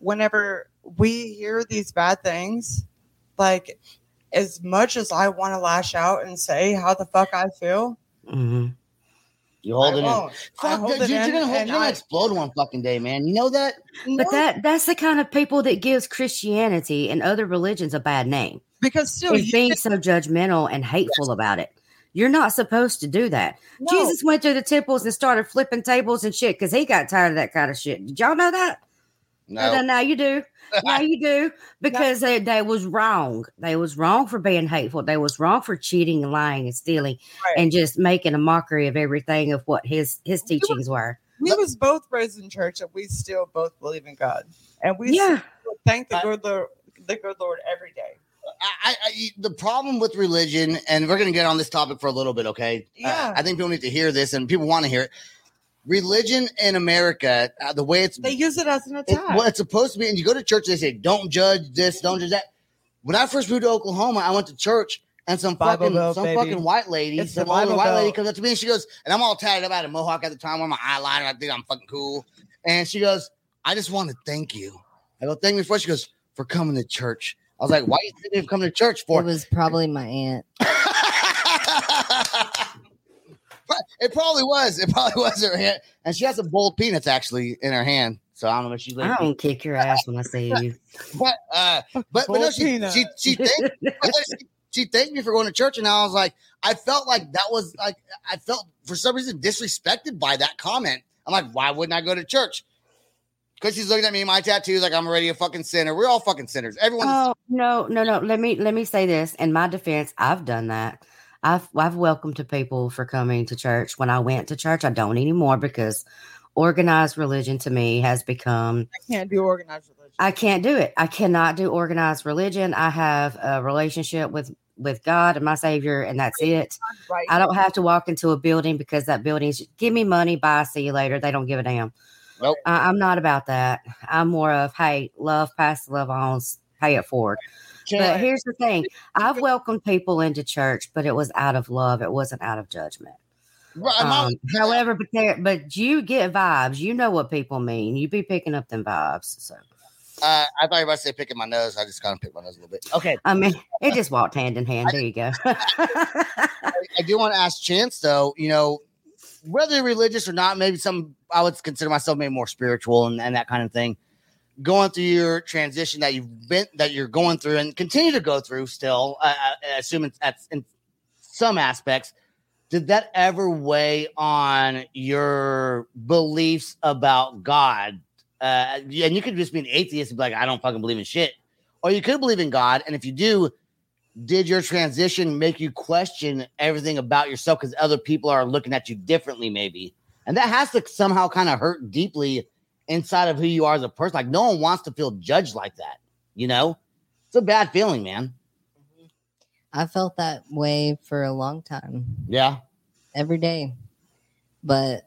whenever we hear these bad things, like as much as I want to lash out and say how the fuck I feel, Mhm. You hold I it in. won't. I Fuck, hold dude, it you're in gonna and you're gonna explode one fucking day, man. You know that? But that's the kind of people that gives Christianity and other religions a bad name. because still Is being so judgmental and hateful about it. You're not supposed to do that. No. Jesus went to the temples and started flipping tables and shit because he got tired of that kind of shit. Did y'all know that? No. Now you do. Now you do. Because they was wrong. They was wrong for being hateful. They was wrong for cheating and lying and stealing and just making a mockery of everything of what his teachings were. we was both raised in church and we still both believe in God. And we Yeah. still thank the good Lord every day. The problem with religion, and we're going to get on this topic for a little bit, okay? Yeah. I think people need to hear this, and people want to hear it. Religion in America, the way They use it as an attack. it's supposed to be, and you go to church, they say, don't judge this, don't judge that. When I first moved to Oklahoma, I went to church, and some Bible Belt, fucking baby. white lady, It's the some older Bible white lady Belt. comes up to me, and she goes, and I'm all tatted up, I had a mohawk at the time, on my eyeliner, I think I'm fucking cool. And she goes, I just want to thank you. I go, thank me for what? She goes, for coming to church. I was like, why are you thinking of coming to church for? It was probably my aunt. It probably was. It probably was her hand. And she has some boiled peanuts actually in her hand. So I don't know if she's like, I don't kick your ass when I see you. but no, Boiled she peanuts. she thanked me for going to church, and I was like, I felt like that was like, I felt for some reason disrespected by that comment. I'm like, why wouldn't I go to church? Because she's looking at me, my tattoos, like I'm already a fucking sinner. We're all fucking sinners. Everyone. Oh no. Let me say this. In my defense, I've done that. I've welcomed to people for coming to church. When I went to church, I don't anymore because organized religion to me has become. I can't do organized religion. I can't do it. I cannot do organized religion. I have a relationship with God and my Savior, and that's it. Right. I don't have to walk into a building because that building's give me money, bye, see you later. They don't give a damn. Nope. I'm not about that. I'm more of, hey, love, pass the love on, pay it forward. But here's the thing. I've welcomed people into church, but it was out of love. It wasn't out of judgment. However, but you get vibes. You know what people mean. You be picking up them vibes. So I thought you were about to say picking my nose. I just kind of picked my nose a little bit. Okay. I mean, it just walked hand in hand. There you go. I do want to ask Chance, though, you know, whether you're religious or not, maybe I would consider myself maybe more spiritual and that kind of thing. Going through your transition that you're going through and continue to go through still, assuming that's in some aspects, did that ever weigh on your beliefs about God? And you could just be an atheist and be like, I don't fucking believe in shit. Or you could believe in God. And if you do, did your transition make you question everything about yourself because other people are looking at you differently, maybe? And that has to somehow kind of hurt deeply inside of who you are as a person. Like, no one wants to feel judged like that, you know? It's a bad feeling, man. I felt that way for a long time. Yeah. Every day. But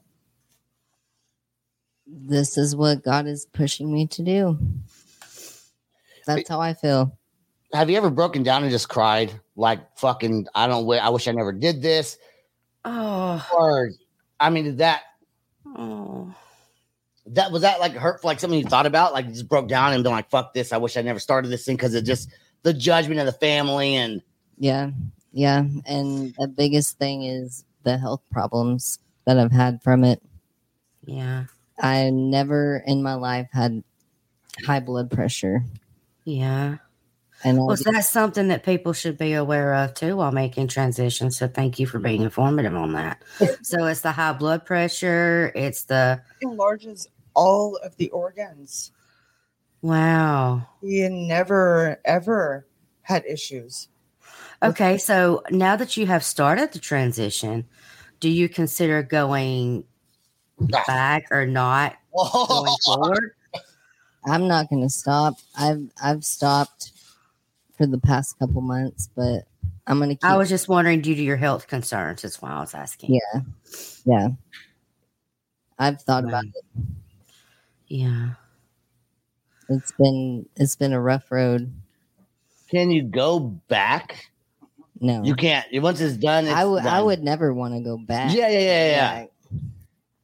this is what God is pushing me to do. That's how I feel. Have you ever broken down and just cried? Like, fucking, I wish I never did this. Oh. Or, I mean, Oh. was that like hurtful, like something you thought about? Like, you just broke down and been like, fuck this. I wish I never started this thing because of just the judgment of the family. And Yeah. And the biggest thing is the health problems that I've had from it. Yeah. I never in my life had high blood pressure. Yeah. And Well, that's something that people should be aware of too while making transitions. So thank you for being informative on that. So it's the high blood pressure. It's the Enlarges all of the organs. wow. He never ever had issues. Okay, so now that you have started the transition, do you consider going back or not going forward? I'm not going to stop. I've stopped for the past couple months, but I'm going to keep. I was just wondering due to your health concerns. That's why I was asking. Yeah. I've thought about it. Yeah. It's been a rough road. can you go back? No. You can't. Once it's done, it's I done. would never want to go back. Yeah.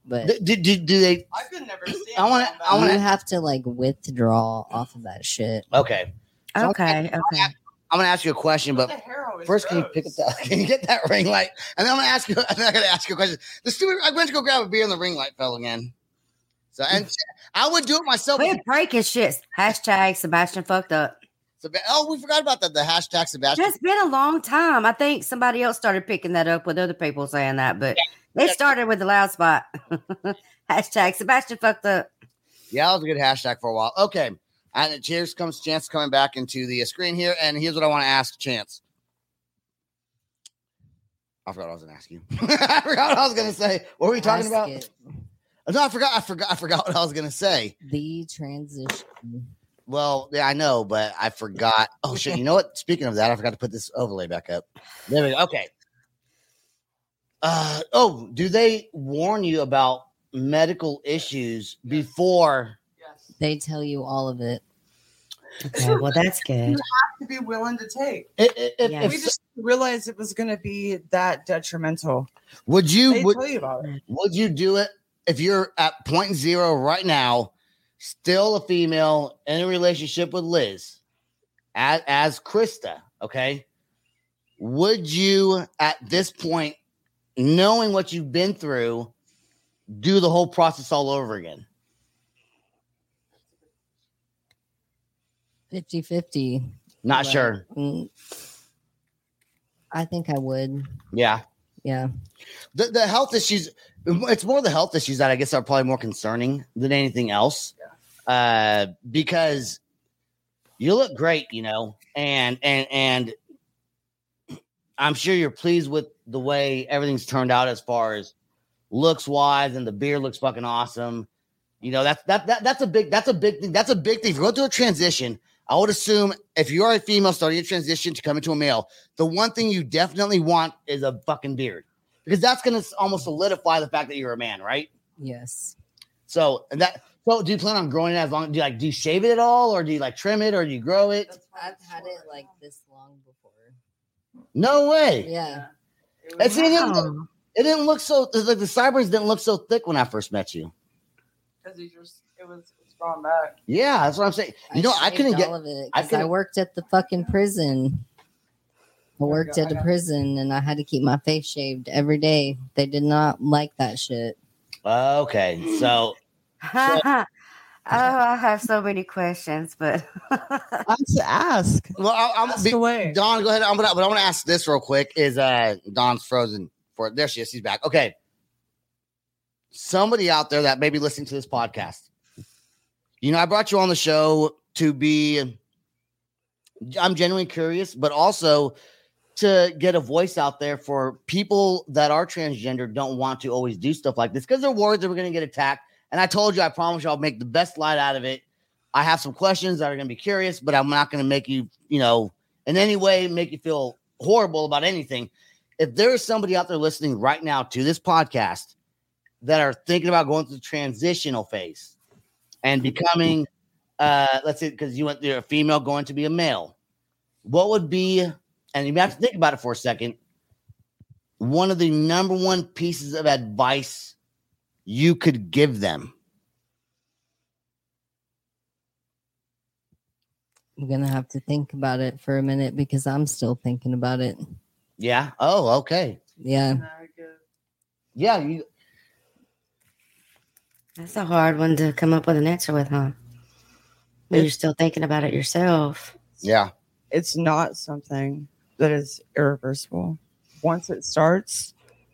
But Do they? I could never see. I wanna- I wanna- you have to like withdraw off of that shit. Okay. So Okay. I'm gonna ask you a question, but first, can you pick up that? Can you get that ring light? And then I'm gonna ask you. I'm gonna ask you a question. The stupid. I went to go grab a beer, and the ring light fell again. So, and I would do it myself. We're breaking shit. Hashtag Sebastian fucked up. Oh, we forgot about that. The hashtag Sebastian. It's been a long time. I think somebody else started picking that up with other people saying that, but it started with the loud spot. Hashtag Sebastian fucked up. Yeah, that was a good hashtag for a while. Okay. And cheers comes Chance coming back into the screen here. And here's what I want to ask Chance. I forgot what I was going to ask you. I forgot what I was going to say. What were we talking about? No, I forgot what I was going to say. The transition. Well, yeah, I know, but I forgot. Oh, shit. You know what? Speaking of that, I forgot to put this overlay back up. There we go. Okay. Do they warn you about medical issues before? Yes. They tell you all of it. Okay, well, that's good. You have to be willing to take. Yes. We just realized it was going to be that detrimental. Would They you tell you about it. would you do it if you're at 0.0 right now, still a female in a relationship with Liz, as Krista? Okay, would you at this point, knowing what you've been through, do the whole process all over again? 50-50. Not But, sure. I think I would. Yeah. Yeah. The health issues, it's more the health issues that I guess are probably more concerning than anything else. Because you look great, you know, and I'm sure you're pleased with the way everything's turned out as far as looks wise, and the beard looks fucking awesome. You know, that's a big thing. That's a big thing. If you go through a transition, I would assume if you are a female starting a transition to come into a male, the one thing you definitely want is a fucking beard, because that's going to almost solidify the fact that you're a man, right? Yes. So do you plan on growing it as long? Do you shave it at all, or do you like trim it, or do you grow it? I've had it like this long before. No way. Yeah. It Wow. didn't look so like the sideburns didn't look so thick when I first met you. Because it's gone back. Yeah, that's what I'm saying. You know, I shaved couldn't get all of it I because I couldn't- worked at the fucking prison. I worked at a prison and I had to keep my face shaved every day. They did not like that shit. Okay, so I have so many questions, but Let's ask. well, Ask away. Dawn, go ahead. But I want to ask this real quick. Is Dawn's frozen for? There she is. She's back. Okay. Somebody out there that may be listening to this podcast. You know, I brought you on the show to be. I'm genuinely curious, but also to get a voice out there for people that are transgender, don't want to always do stuff like this because they're worried that we're going to get attacked. And I told you, I promise you, I'll make the best light out of it. I have some questions that are going to be curious, but I'm not going to make you, you know, in any way make you feel horrible about anything. If there is somebody out there listening right now to this podcast that are thinking about going through the transitional phase and becoming, let's say, because you're a female going to be a male, what would be, and you have to think about it for a second, one of the number one pieces of advice you could give them? I'm going to have to think about it for a minute because I'm still thinking about it. Yeah. Oh, okay. Yeah. Yeah. that's a hard one to come up with an answer with, huh? But you're still thinking about it yourself. Yeah. It's not something that is irreversible. Once it starts,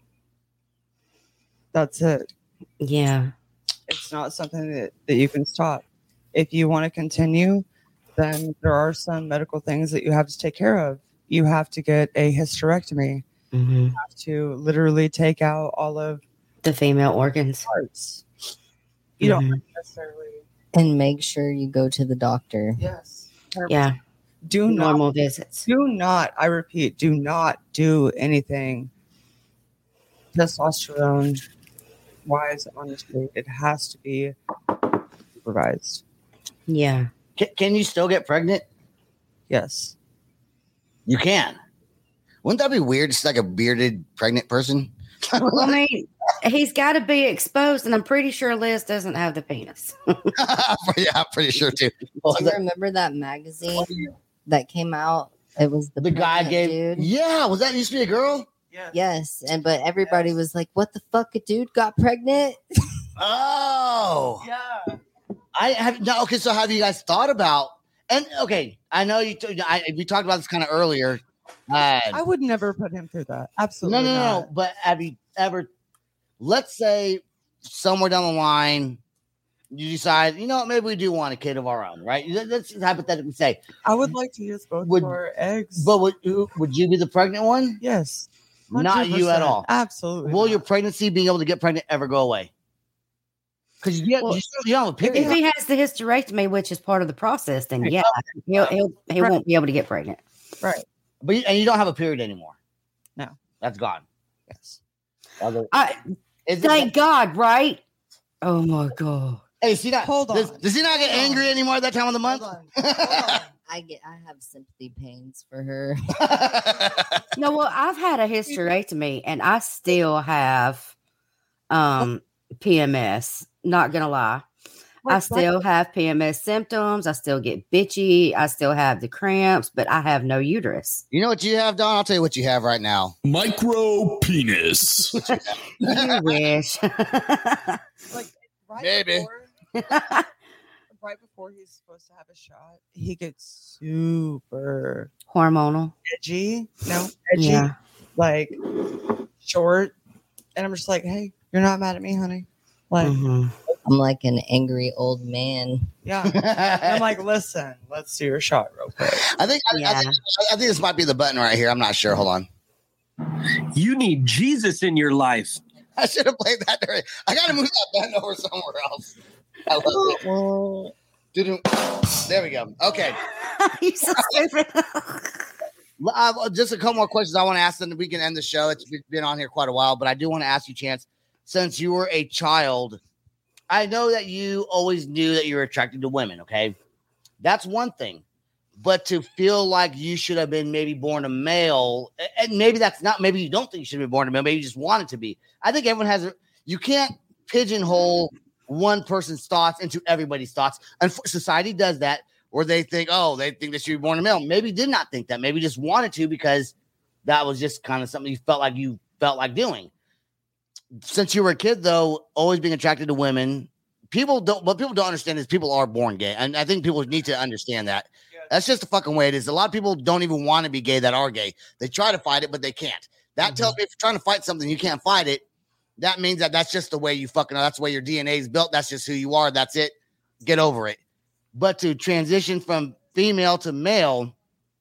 that's it. Yeah. It's not something that you can stop. If you want to continue, then there are some medical things that you have to take care of. You have to get a hysterectomy. Mm-hmm. You have to literally take out all of The female organs. parts. You don't Mhm. necessarily. And make sure you go to the doctor. Yes. Yeah. Do not. Normal visits. Do not. I repeat. Do not do anything testosterone wise on the street. It has to be supervised. Yeah. Can you still get pregnant? Yes. You can. Wouldn't that be weird? Just like a bearded pregnant person. Well, I mean, he's got to be exposed, and I'm pretty sure Liz doesn't have the penis. Yeah, I'm pretty sure too. Do you remember that magazine that came out? It was The guy pregnant gave. dude. Yeah, was that used to be a girl? Yes, but everybody was like, "What the fuck? A dude got pregnant?" Oh, Yeah. I have no. Okay, so have you guys thought about? And okay, I know we talked about this kind of earlier. I would never put him through that. Absolutely No. not. But have you ever? Let's say somewhere down the line, you decide, maybe we do want a kid of our own, right? Let's hypothetically say. I would like to use both for eggs. But would you be the pregnant one? Yes. Not you at 100%. all. Absolutely. Will not. your pregnancy, being able to get pregnant, ever go away? Because you don't have a If period. he has the hysterectomy, which is part of the process, then yeah, he won't be able to get pregnant. Right. But you don't have a period anymore. No. That's gone. Yes. Thank God, right? Oh my God. Hey, see that? Hold on. Does he not get angry anymore at that time of the month? Hold on. I have sympathy pains for her. No, well, I've had a hysterectomy and I still have PMS. Not gonna lie. I still have PMS symptoms. I still get bitchy. I still have the cramps, but I have no uterus. You know what you have, Don? I'll tell you what you have right now. Micro penis. You wish. Like right Maybe. right before he's supposed to have a shot, he gets super Hormonal. edgy. No, edgy. Yeah. Like short. And I'm just like, hey, you're not mad at me, honey. Like, Mhm. I'm like an angry old man. yeah. And I'm like, listen, let's do your shot real quick. I think this might be the button right here. I'm not sure. Hold on. You need Jesus in your life. I should have played that during. I got to move that button over somewhere else. I love it. There we go. Okay. You're so stupid. Just a couple more questions I want to ask, and we can end the show. It's been on here quite a while, but I do want to ask you, Chance, since you were a child, I know that you always knew that you were attracted to women, okay? That's one thing. But to feel like you should have been maybe born a male, and maybe that's not, maybe you don't think you should have been born a male, maybe you just wanted to be. I think everyone has, you can't pigeonhole one person's thoughts into everybody's thoughts. And society does that, where they think, they think they should be born a male. Maybe did not think that. Maybe just wanted to because that was just kind of something you felt like doing. Since you were a kid, though, always being attracted to women, what people don't understand is people are born gay. And I think people need to understand that. That's just the fucking way it is. A lot of people don't even want to be gay that are gay. They try to fight it, but they can't. That tells me if you're trying to fight something, you can't fight it. That means that's just the way you fucking are. That's the way your DNA is built. That's just who you are. That's it. Get over it. But to transition from female to male,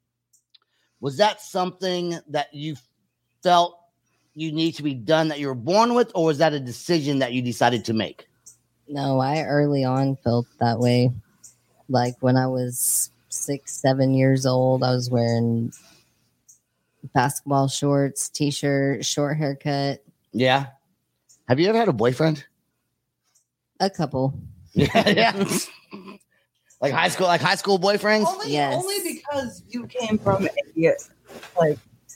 was that something that you felt you need to be done that you were born with, or was that a decision that you decided to make? No, I early on felt that way. Like when I was 6-7 years old, I was wearing basketball shorts, t-shirt, short haircut. Yeah. Have you ever had a boyfriend? A couple. Yeah. Like high school boyfriends? Yes. Only because you came from a like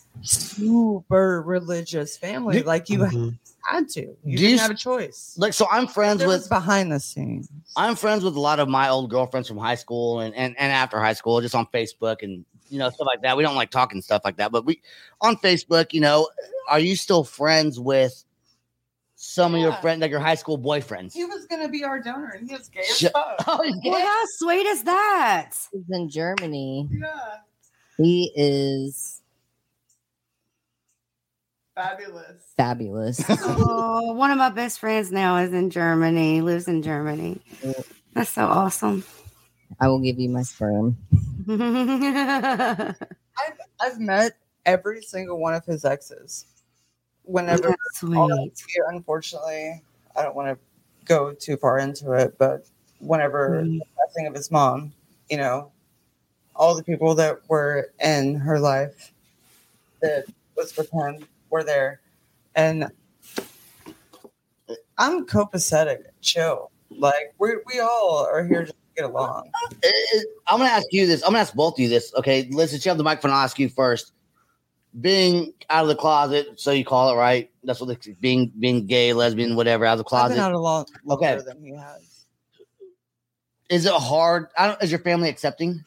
super religious family. Like you had to. You didn't have a choice. Like, so I'm friends There with was behind the scenes. I'm friends with a lot of my old girlfriends from high school and after high school, just on Facebook and stuff like that. We don't like talking stuff like that, but we on Facebook, are you still friends with some of your friends, like your high school boyfriends? He was gonna be our donor, and he was gay as fuck. Oh, he's gay? Well, how sweet is that? He's in Germany. Yeah, He is fabulous. Oh, one of my best friends now is in Germany, lives in Germany. That's so awesome. I will give you my sperm. That's I've met every single one of his exes. Whenever, sweet. unfortunately, I don't want to go too far into it, but whenever the passing of his mom, all the people that were in her life that was with him were there, and I'm copacetic, chill. Like we all are here just to get along. I'm gonna ask you this. I'm gonna ask both of you this. Okay, Liz, since you have the microphone, I'll ask you first. being out of the closet, so you call it, right? That's what it's being gay, lesbian, whatever, out of the I've closet. been out a lot longer Okay. than he has. Is it hard? Is your family accepting?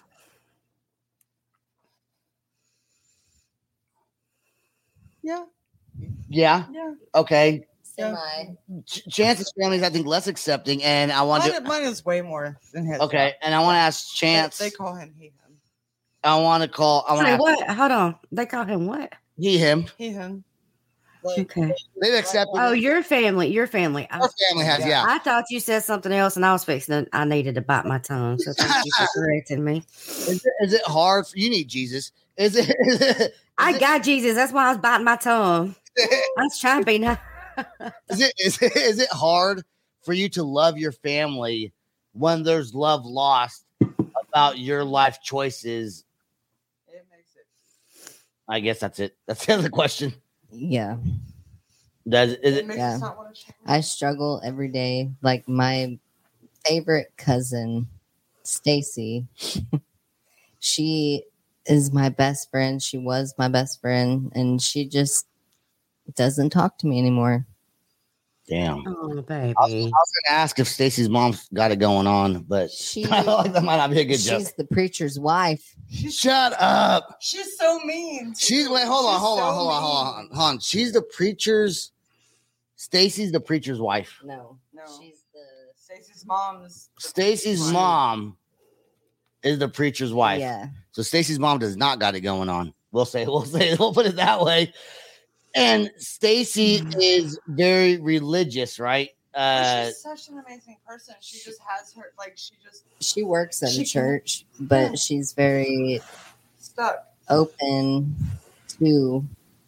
Yeah. Yeah. Yeah. Okay. Semi. Chance's family is, I think, less accepting, and I want to. Mine is way more than his. Okay, and I want to ask Chance. They call him he, him. I want to call. I want Say to what? Hold on. They call him what? he him. He, him. Okay. They've accepted. Oh, your family. Your family. Our family has, yeah. I thought you said something else, and I was fixing to, I needed to bite my tongue. So thank you for correcting me. Is it hard? You need Jesus. Is it? I got Jesus. That's why I was biting my tongue. I was trying to be nice. Is it hard for you to love your family when there's love lost about your life choices? It makes it. I guess that's it. That's the other question. Yeah. Is It it? makes Yeah. us not want to change. I struggle every day. Like my favorite cousin, Stacy, she is my best friend. She was my best friend, and she just doesn't talk to me anymore. Damn. Oh, baby. I was going to ask if Stacy's mom's got it going on, but She, I feel like that might not be a good joke. she's the preacher's wife. Shut up. She's so mean. Wait, hold on. She's the preacher's. Stacy's the preacher's wife. No, No. she's the Stacy's mom's. Stacy's mom is the preacher's wife. yeah. So Stacy's mom does not got it going on. We'll put it that way. And Stacy is very religious, right? She's such an amazing person. She just has her She works in She church, but yeah. she's very stuck. open to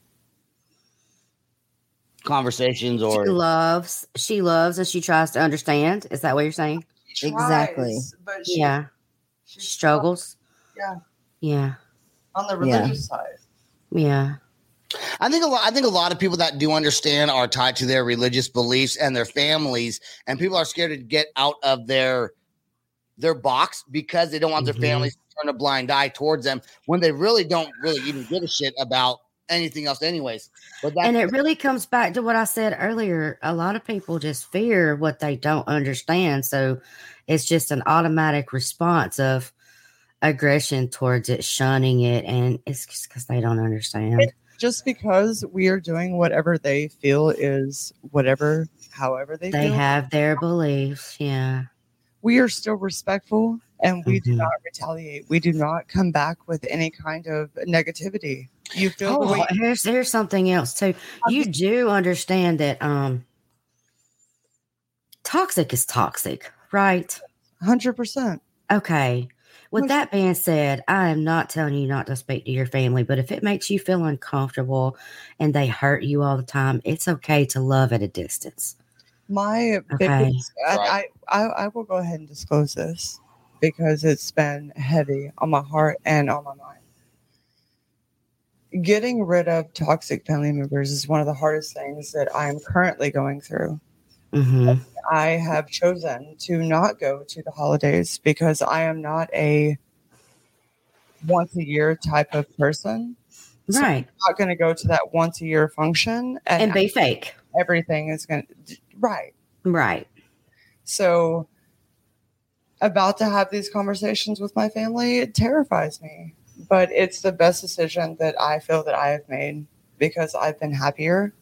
conversations She or loves, and she tries to understand. Is that what you're saying? She Exactly. tries, but she, Yeah. she's Struggles. Yeah. Yeah. on the religious side. Yeah. I think a lot of people that do understand are tied to their religious beliefs and their families, and people are scared to get out of their box because they don't want their Mhm. families to turn a blind eye towards them when they really don't really even give a shit about anything else anyways. But And it really comes back to what I said earlier. A lot of people just fear what they don't understand. So it's just an automatic response of aggression towards it, shunning it. And it's just because they don't understand. Just because we are doing whatever they feel is however they They feel, have their beliefs. Yeah. we are still respectful and we do Mhm. not retaliate. We do not come back with any kind of negativity. You feel the way Here's something else too. You do understand that toxic is toxic, right? 100%. Okay. With that being said, I am not telling you not to speak to your family, but if it makes you feel uncomfortable and they hurt you all the time, it's okay to love at a distance. My Okay. biggest, I will go ahead and disclose this because it's been heavy on my heart and on my mind. Getting rid of toxic family members is one of the hardest things that I am currently going through. Mm-hmm. I have chosen to not go to the holidays because I am not a once a year type of person. So Right. I'm not going to go to that once a year function And be fake. everything is going to, right. Right. So, about to have these conversations with my family, it terrifies me, but it's the best decision that I feel that I have made because I've been happier.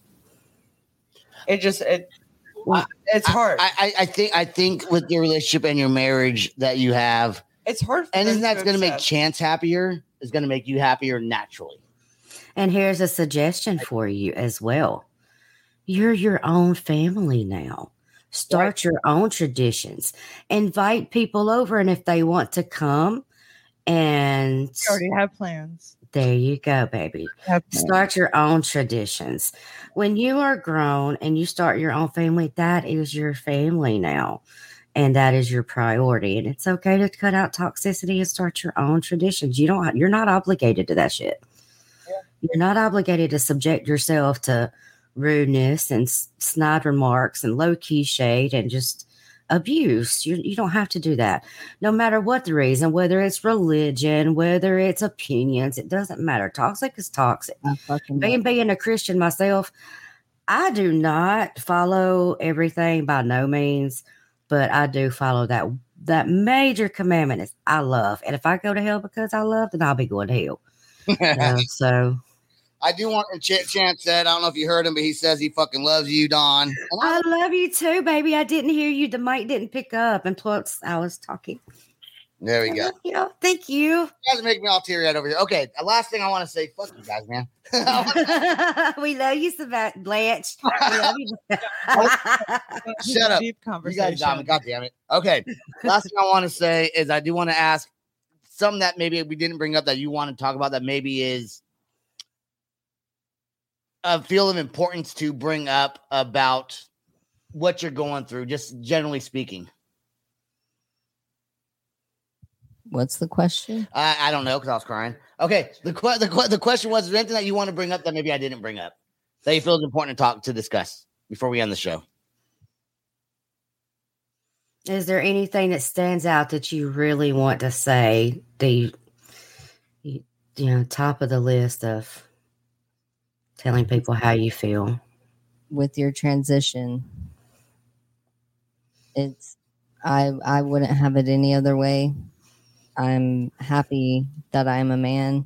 It's hard. I think with your relationship and your marriage that you have, It's hard. For anything them that's going to make accept. Chance happier is going to make you happier naturally. And here's a suggestion for you as well. You're your own family now. Start your own traditions. Invite people over, and if they want to come, and We already have plans. there you go, baby. Start your own traditions. When you are grown and you start your own family, that is your family now. And that is your priority. And it's okay to cut out toxicity and start your own traditions. You're not obligated to that shit. Yeah. You're not obligated to subject yourself to rudeness and snide remarks and low key shade and just abuse. You don't have to do that. No matter what the reason, whether it's religion, whether it's opinions, it doesn't matter. Toxic is toxic. Being a Christian myself, I do not follow everything by no means, but I do follow that major commandment is I love. And if I go to hell because I love, then I'll be going to hell. So I do want Chance said, I don't know if you heard him, but he says he fucking loves you, Dawn. I love you too, baby. I didn't hear you. The mic didn't pick up, and plus I was talking. There we go. Thank you. You guys make me all teary-eyed over here. Okay, the last thing I want to say, fuck you guys, man. We love you, Blanche. We love you. Shut up. Deep You conversation. guys got me. God damn it. Okay. Last thing I want to say is I do want to ask something that maybe we didn't bring up that you want to talk about that maybe is a feel of importance to bring up about what you're going through, just generally speaking. What's the question? I don't know because I was crying. Okay. The question was, is there anything that you want to bring up that maybe I didn't bring up that you feel is important to discuss before we end the show? Is there anything that stands out that you really want to say? Top of the list of telling people how you feel With your transition, I wouldn't have it any other way. I'm happy that I'm a man,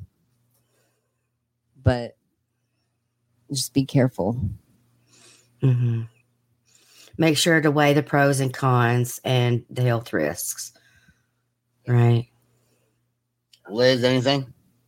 but just be careful. Mm-hmm. Make sure to weigh the pros and cons and the health risks. Right. Liz, anything?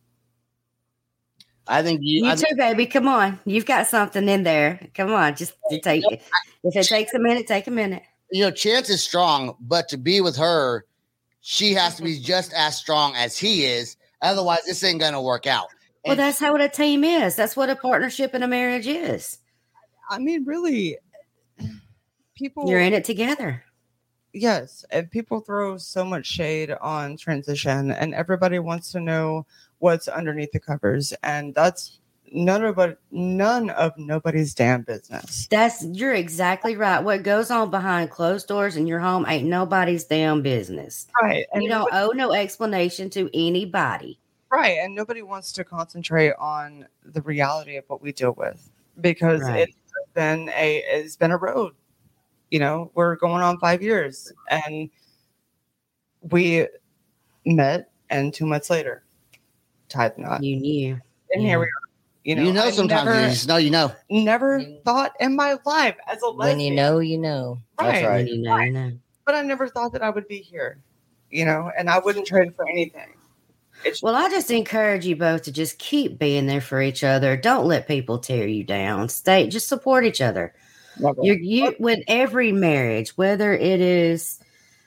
I think You too, baby. Come on. You've got something in there. Come on. Just take it. If it takes a minute, take a minute. Chance is strong, but to be with her, she has to be just as strong as he is. Otherwise, this ain't going to work out. Well, that's how a team is. That's what a partnership in a marriage is. I mean, really, people. You're in it together. Yes. And people throw so much shade on transition, and everybody wants to know what's underneath the covers. And that's none of nobody's damn business. You're exactly right. What goes on behind closed doors in your home ain't nobody's damn business. Right. And you don't owe no explanation to anybody. Right. And nobody wants to concentrate on the reality of what we deal with because Right. it's been a road. We're going on 5 years and we met and 2 months later tied the knot. You knew. And here we are. Sometimes you just know, Never thought in my life as a lesbian. When you know, you know. That's right. When you know, you know. But I never thought that I would be here, and I wouldn't trade for anything. Well, I just encourage you both to just keep being there for each other. Don't let people tear you down. Just support each other. You with every marriage, whether it is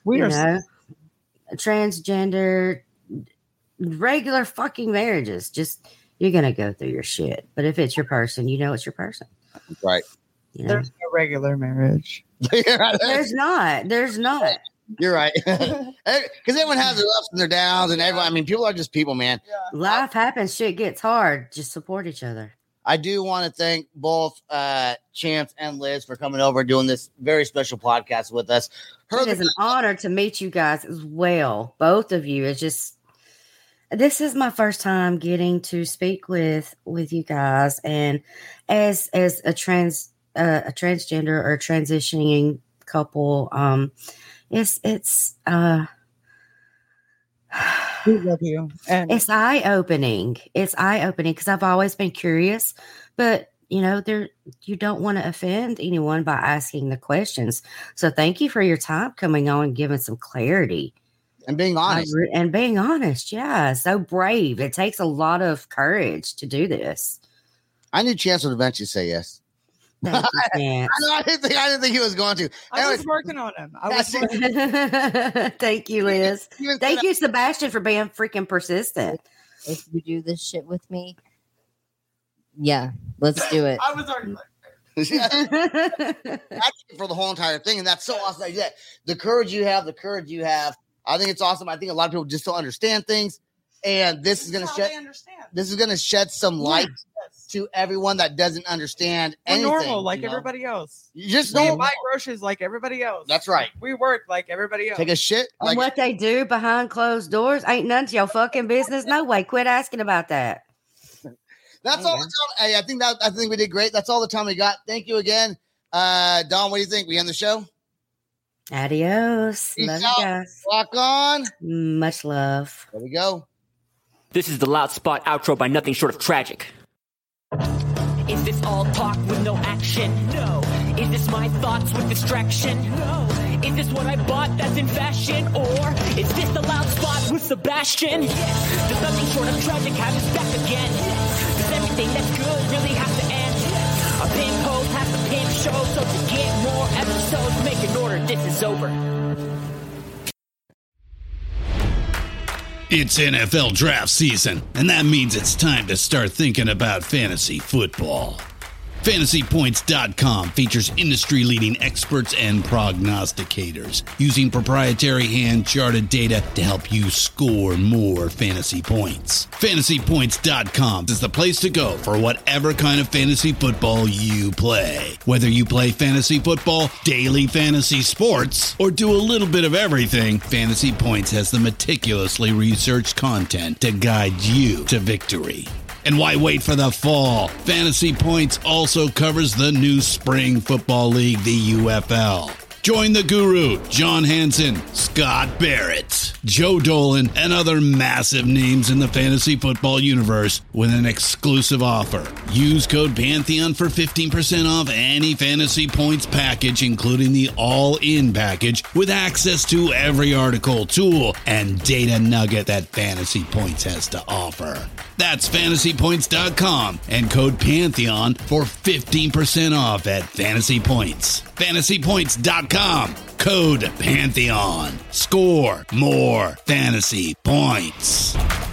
transgender, regular fucking marriages, just you're gonna go through your shit. But if it's your person, it's your person. Right. There's no regular marriage. There's not. You're right. Because everyone has their ups and their downs, and everyone. People are just people, man. Yeah. Life happens. Shit gets hard. Just support each other. I do want to thank both Chance and Liz for coming over and doing this very special podcast with us. It is an honor to meet you guys as well. Both of you. This is my first time getting to speak with you guys, and as a transgender or transitioning couple, it's We love you. And it's eye opening. It's eye opening because I've always been curious, but you don't want to offend anyone by asking the questions. So thank you for your time coming on and giving some clarity. And being honest. Yeah. So brave. It takes a lot of courage to do this. I knew Chance would eventually say yes. Thank you, Chance. I didn't think he was going to. I was working on him. Thank you, Liz. Thank you, Sebastian, for being freaking persistent. If you do this shit with me, yeah, let's do it. I was already like, That's for the whole entire thing, and that's so awesome. That you get the courage you have. I think it's awesome. I think a lot of people just don't understand things, and this is going to shed. This is going to shed some light to everyone that doesn't understand We're anything. normal like you know? everybody else. You just We don't buy groceries like everybody else. That's right. We work like everybody else. Take a shit. And Like, what they do behind closed doors ain't none of your fucking business. No way. Quit asking about that. that's all the time. Hey, I think we did great. That's all the time we got. Thank you again. Dawn, what do you think? We end the show? Adios. Peace Love out. you guys. Rock on. Much love. There we go. This is the Loud Spot outro by Nothing Short of Tragic. Is this all talk with no action? No. Is this my thoughts with distraction? No. Is this what I bought that's in fashion? Or is this the Loud Spot with Sebastian? Yes. Does Nothing Short of Tragic have his back again? Yes. Does everything that's good really have to end? Yes. A pimp host has to pimp show, so to get more episodes, make an order, this is over. It's NFL draft season, and that means it's time to start thinking about fantasy football. FantasyPoints.com features industry-leading experts and prognosticators using proprietary hand-charted data to help you score more fantasy points. FantasyPoints.com is the place to go for whatever kind of fantasy football you play. Whether you play fantasy football, daily fantasy sports, or do a little bit of everything, Fantasy Points has the meticulously researched content to guide you to victory. And why wait for the fall? Fantasy Points also covers the new spring football league, the UFL. Join the guru, John Hansen, Scott Barrett, Joe Dolan, and other massive names in the fantasy football universe with an exclusive offer. Use code Pantheon for 15% off any Fantasy Points package, including the all-in package, with access to every article, tool, and data nugget that Fantasy Points has to offer. That's FantasyPoints.com and code Pantheon for 15% off at Fantasy Points. FantasyPoints.com, code Pantheon. Score more fantasy points.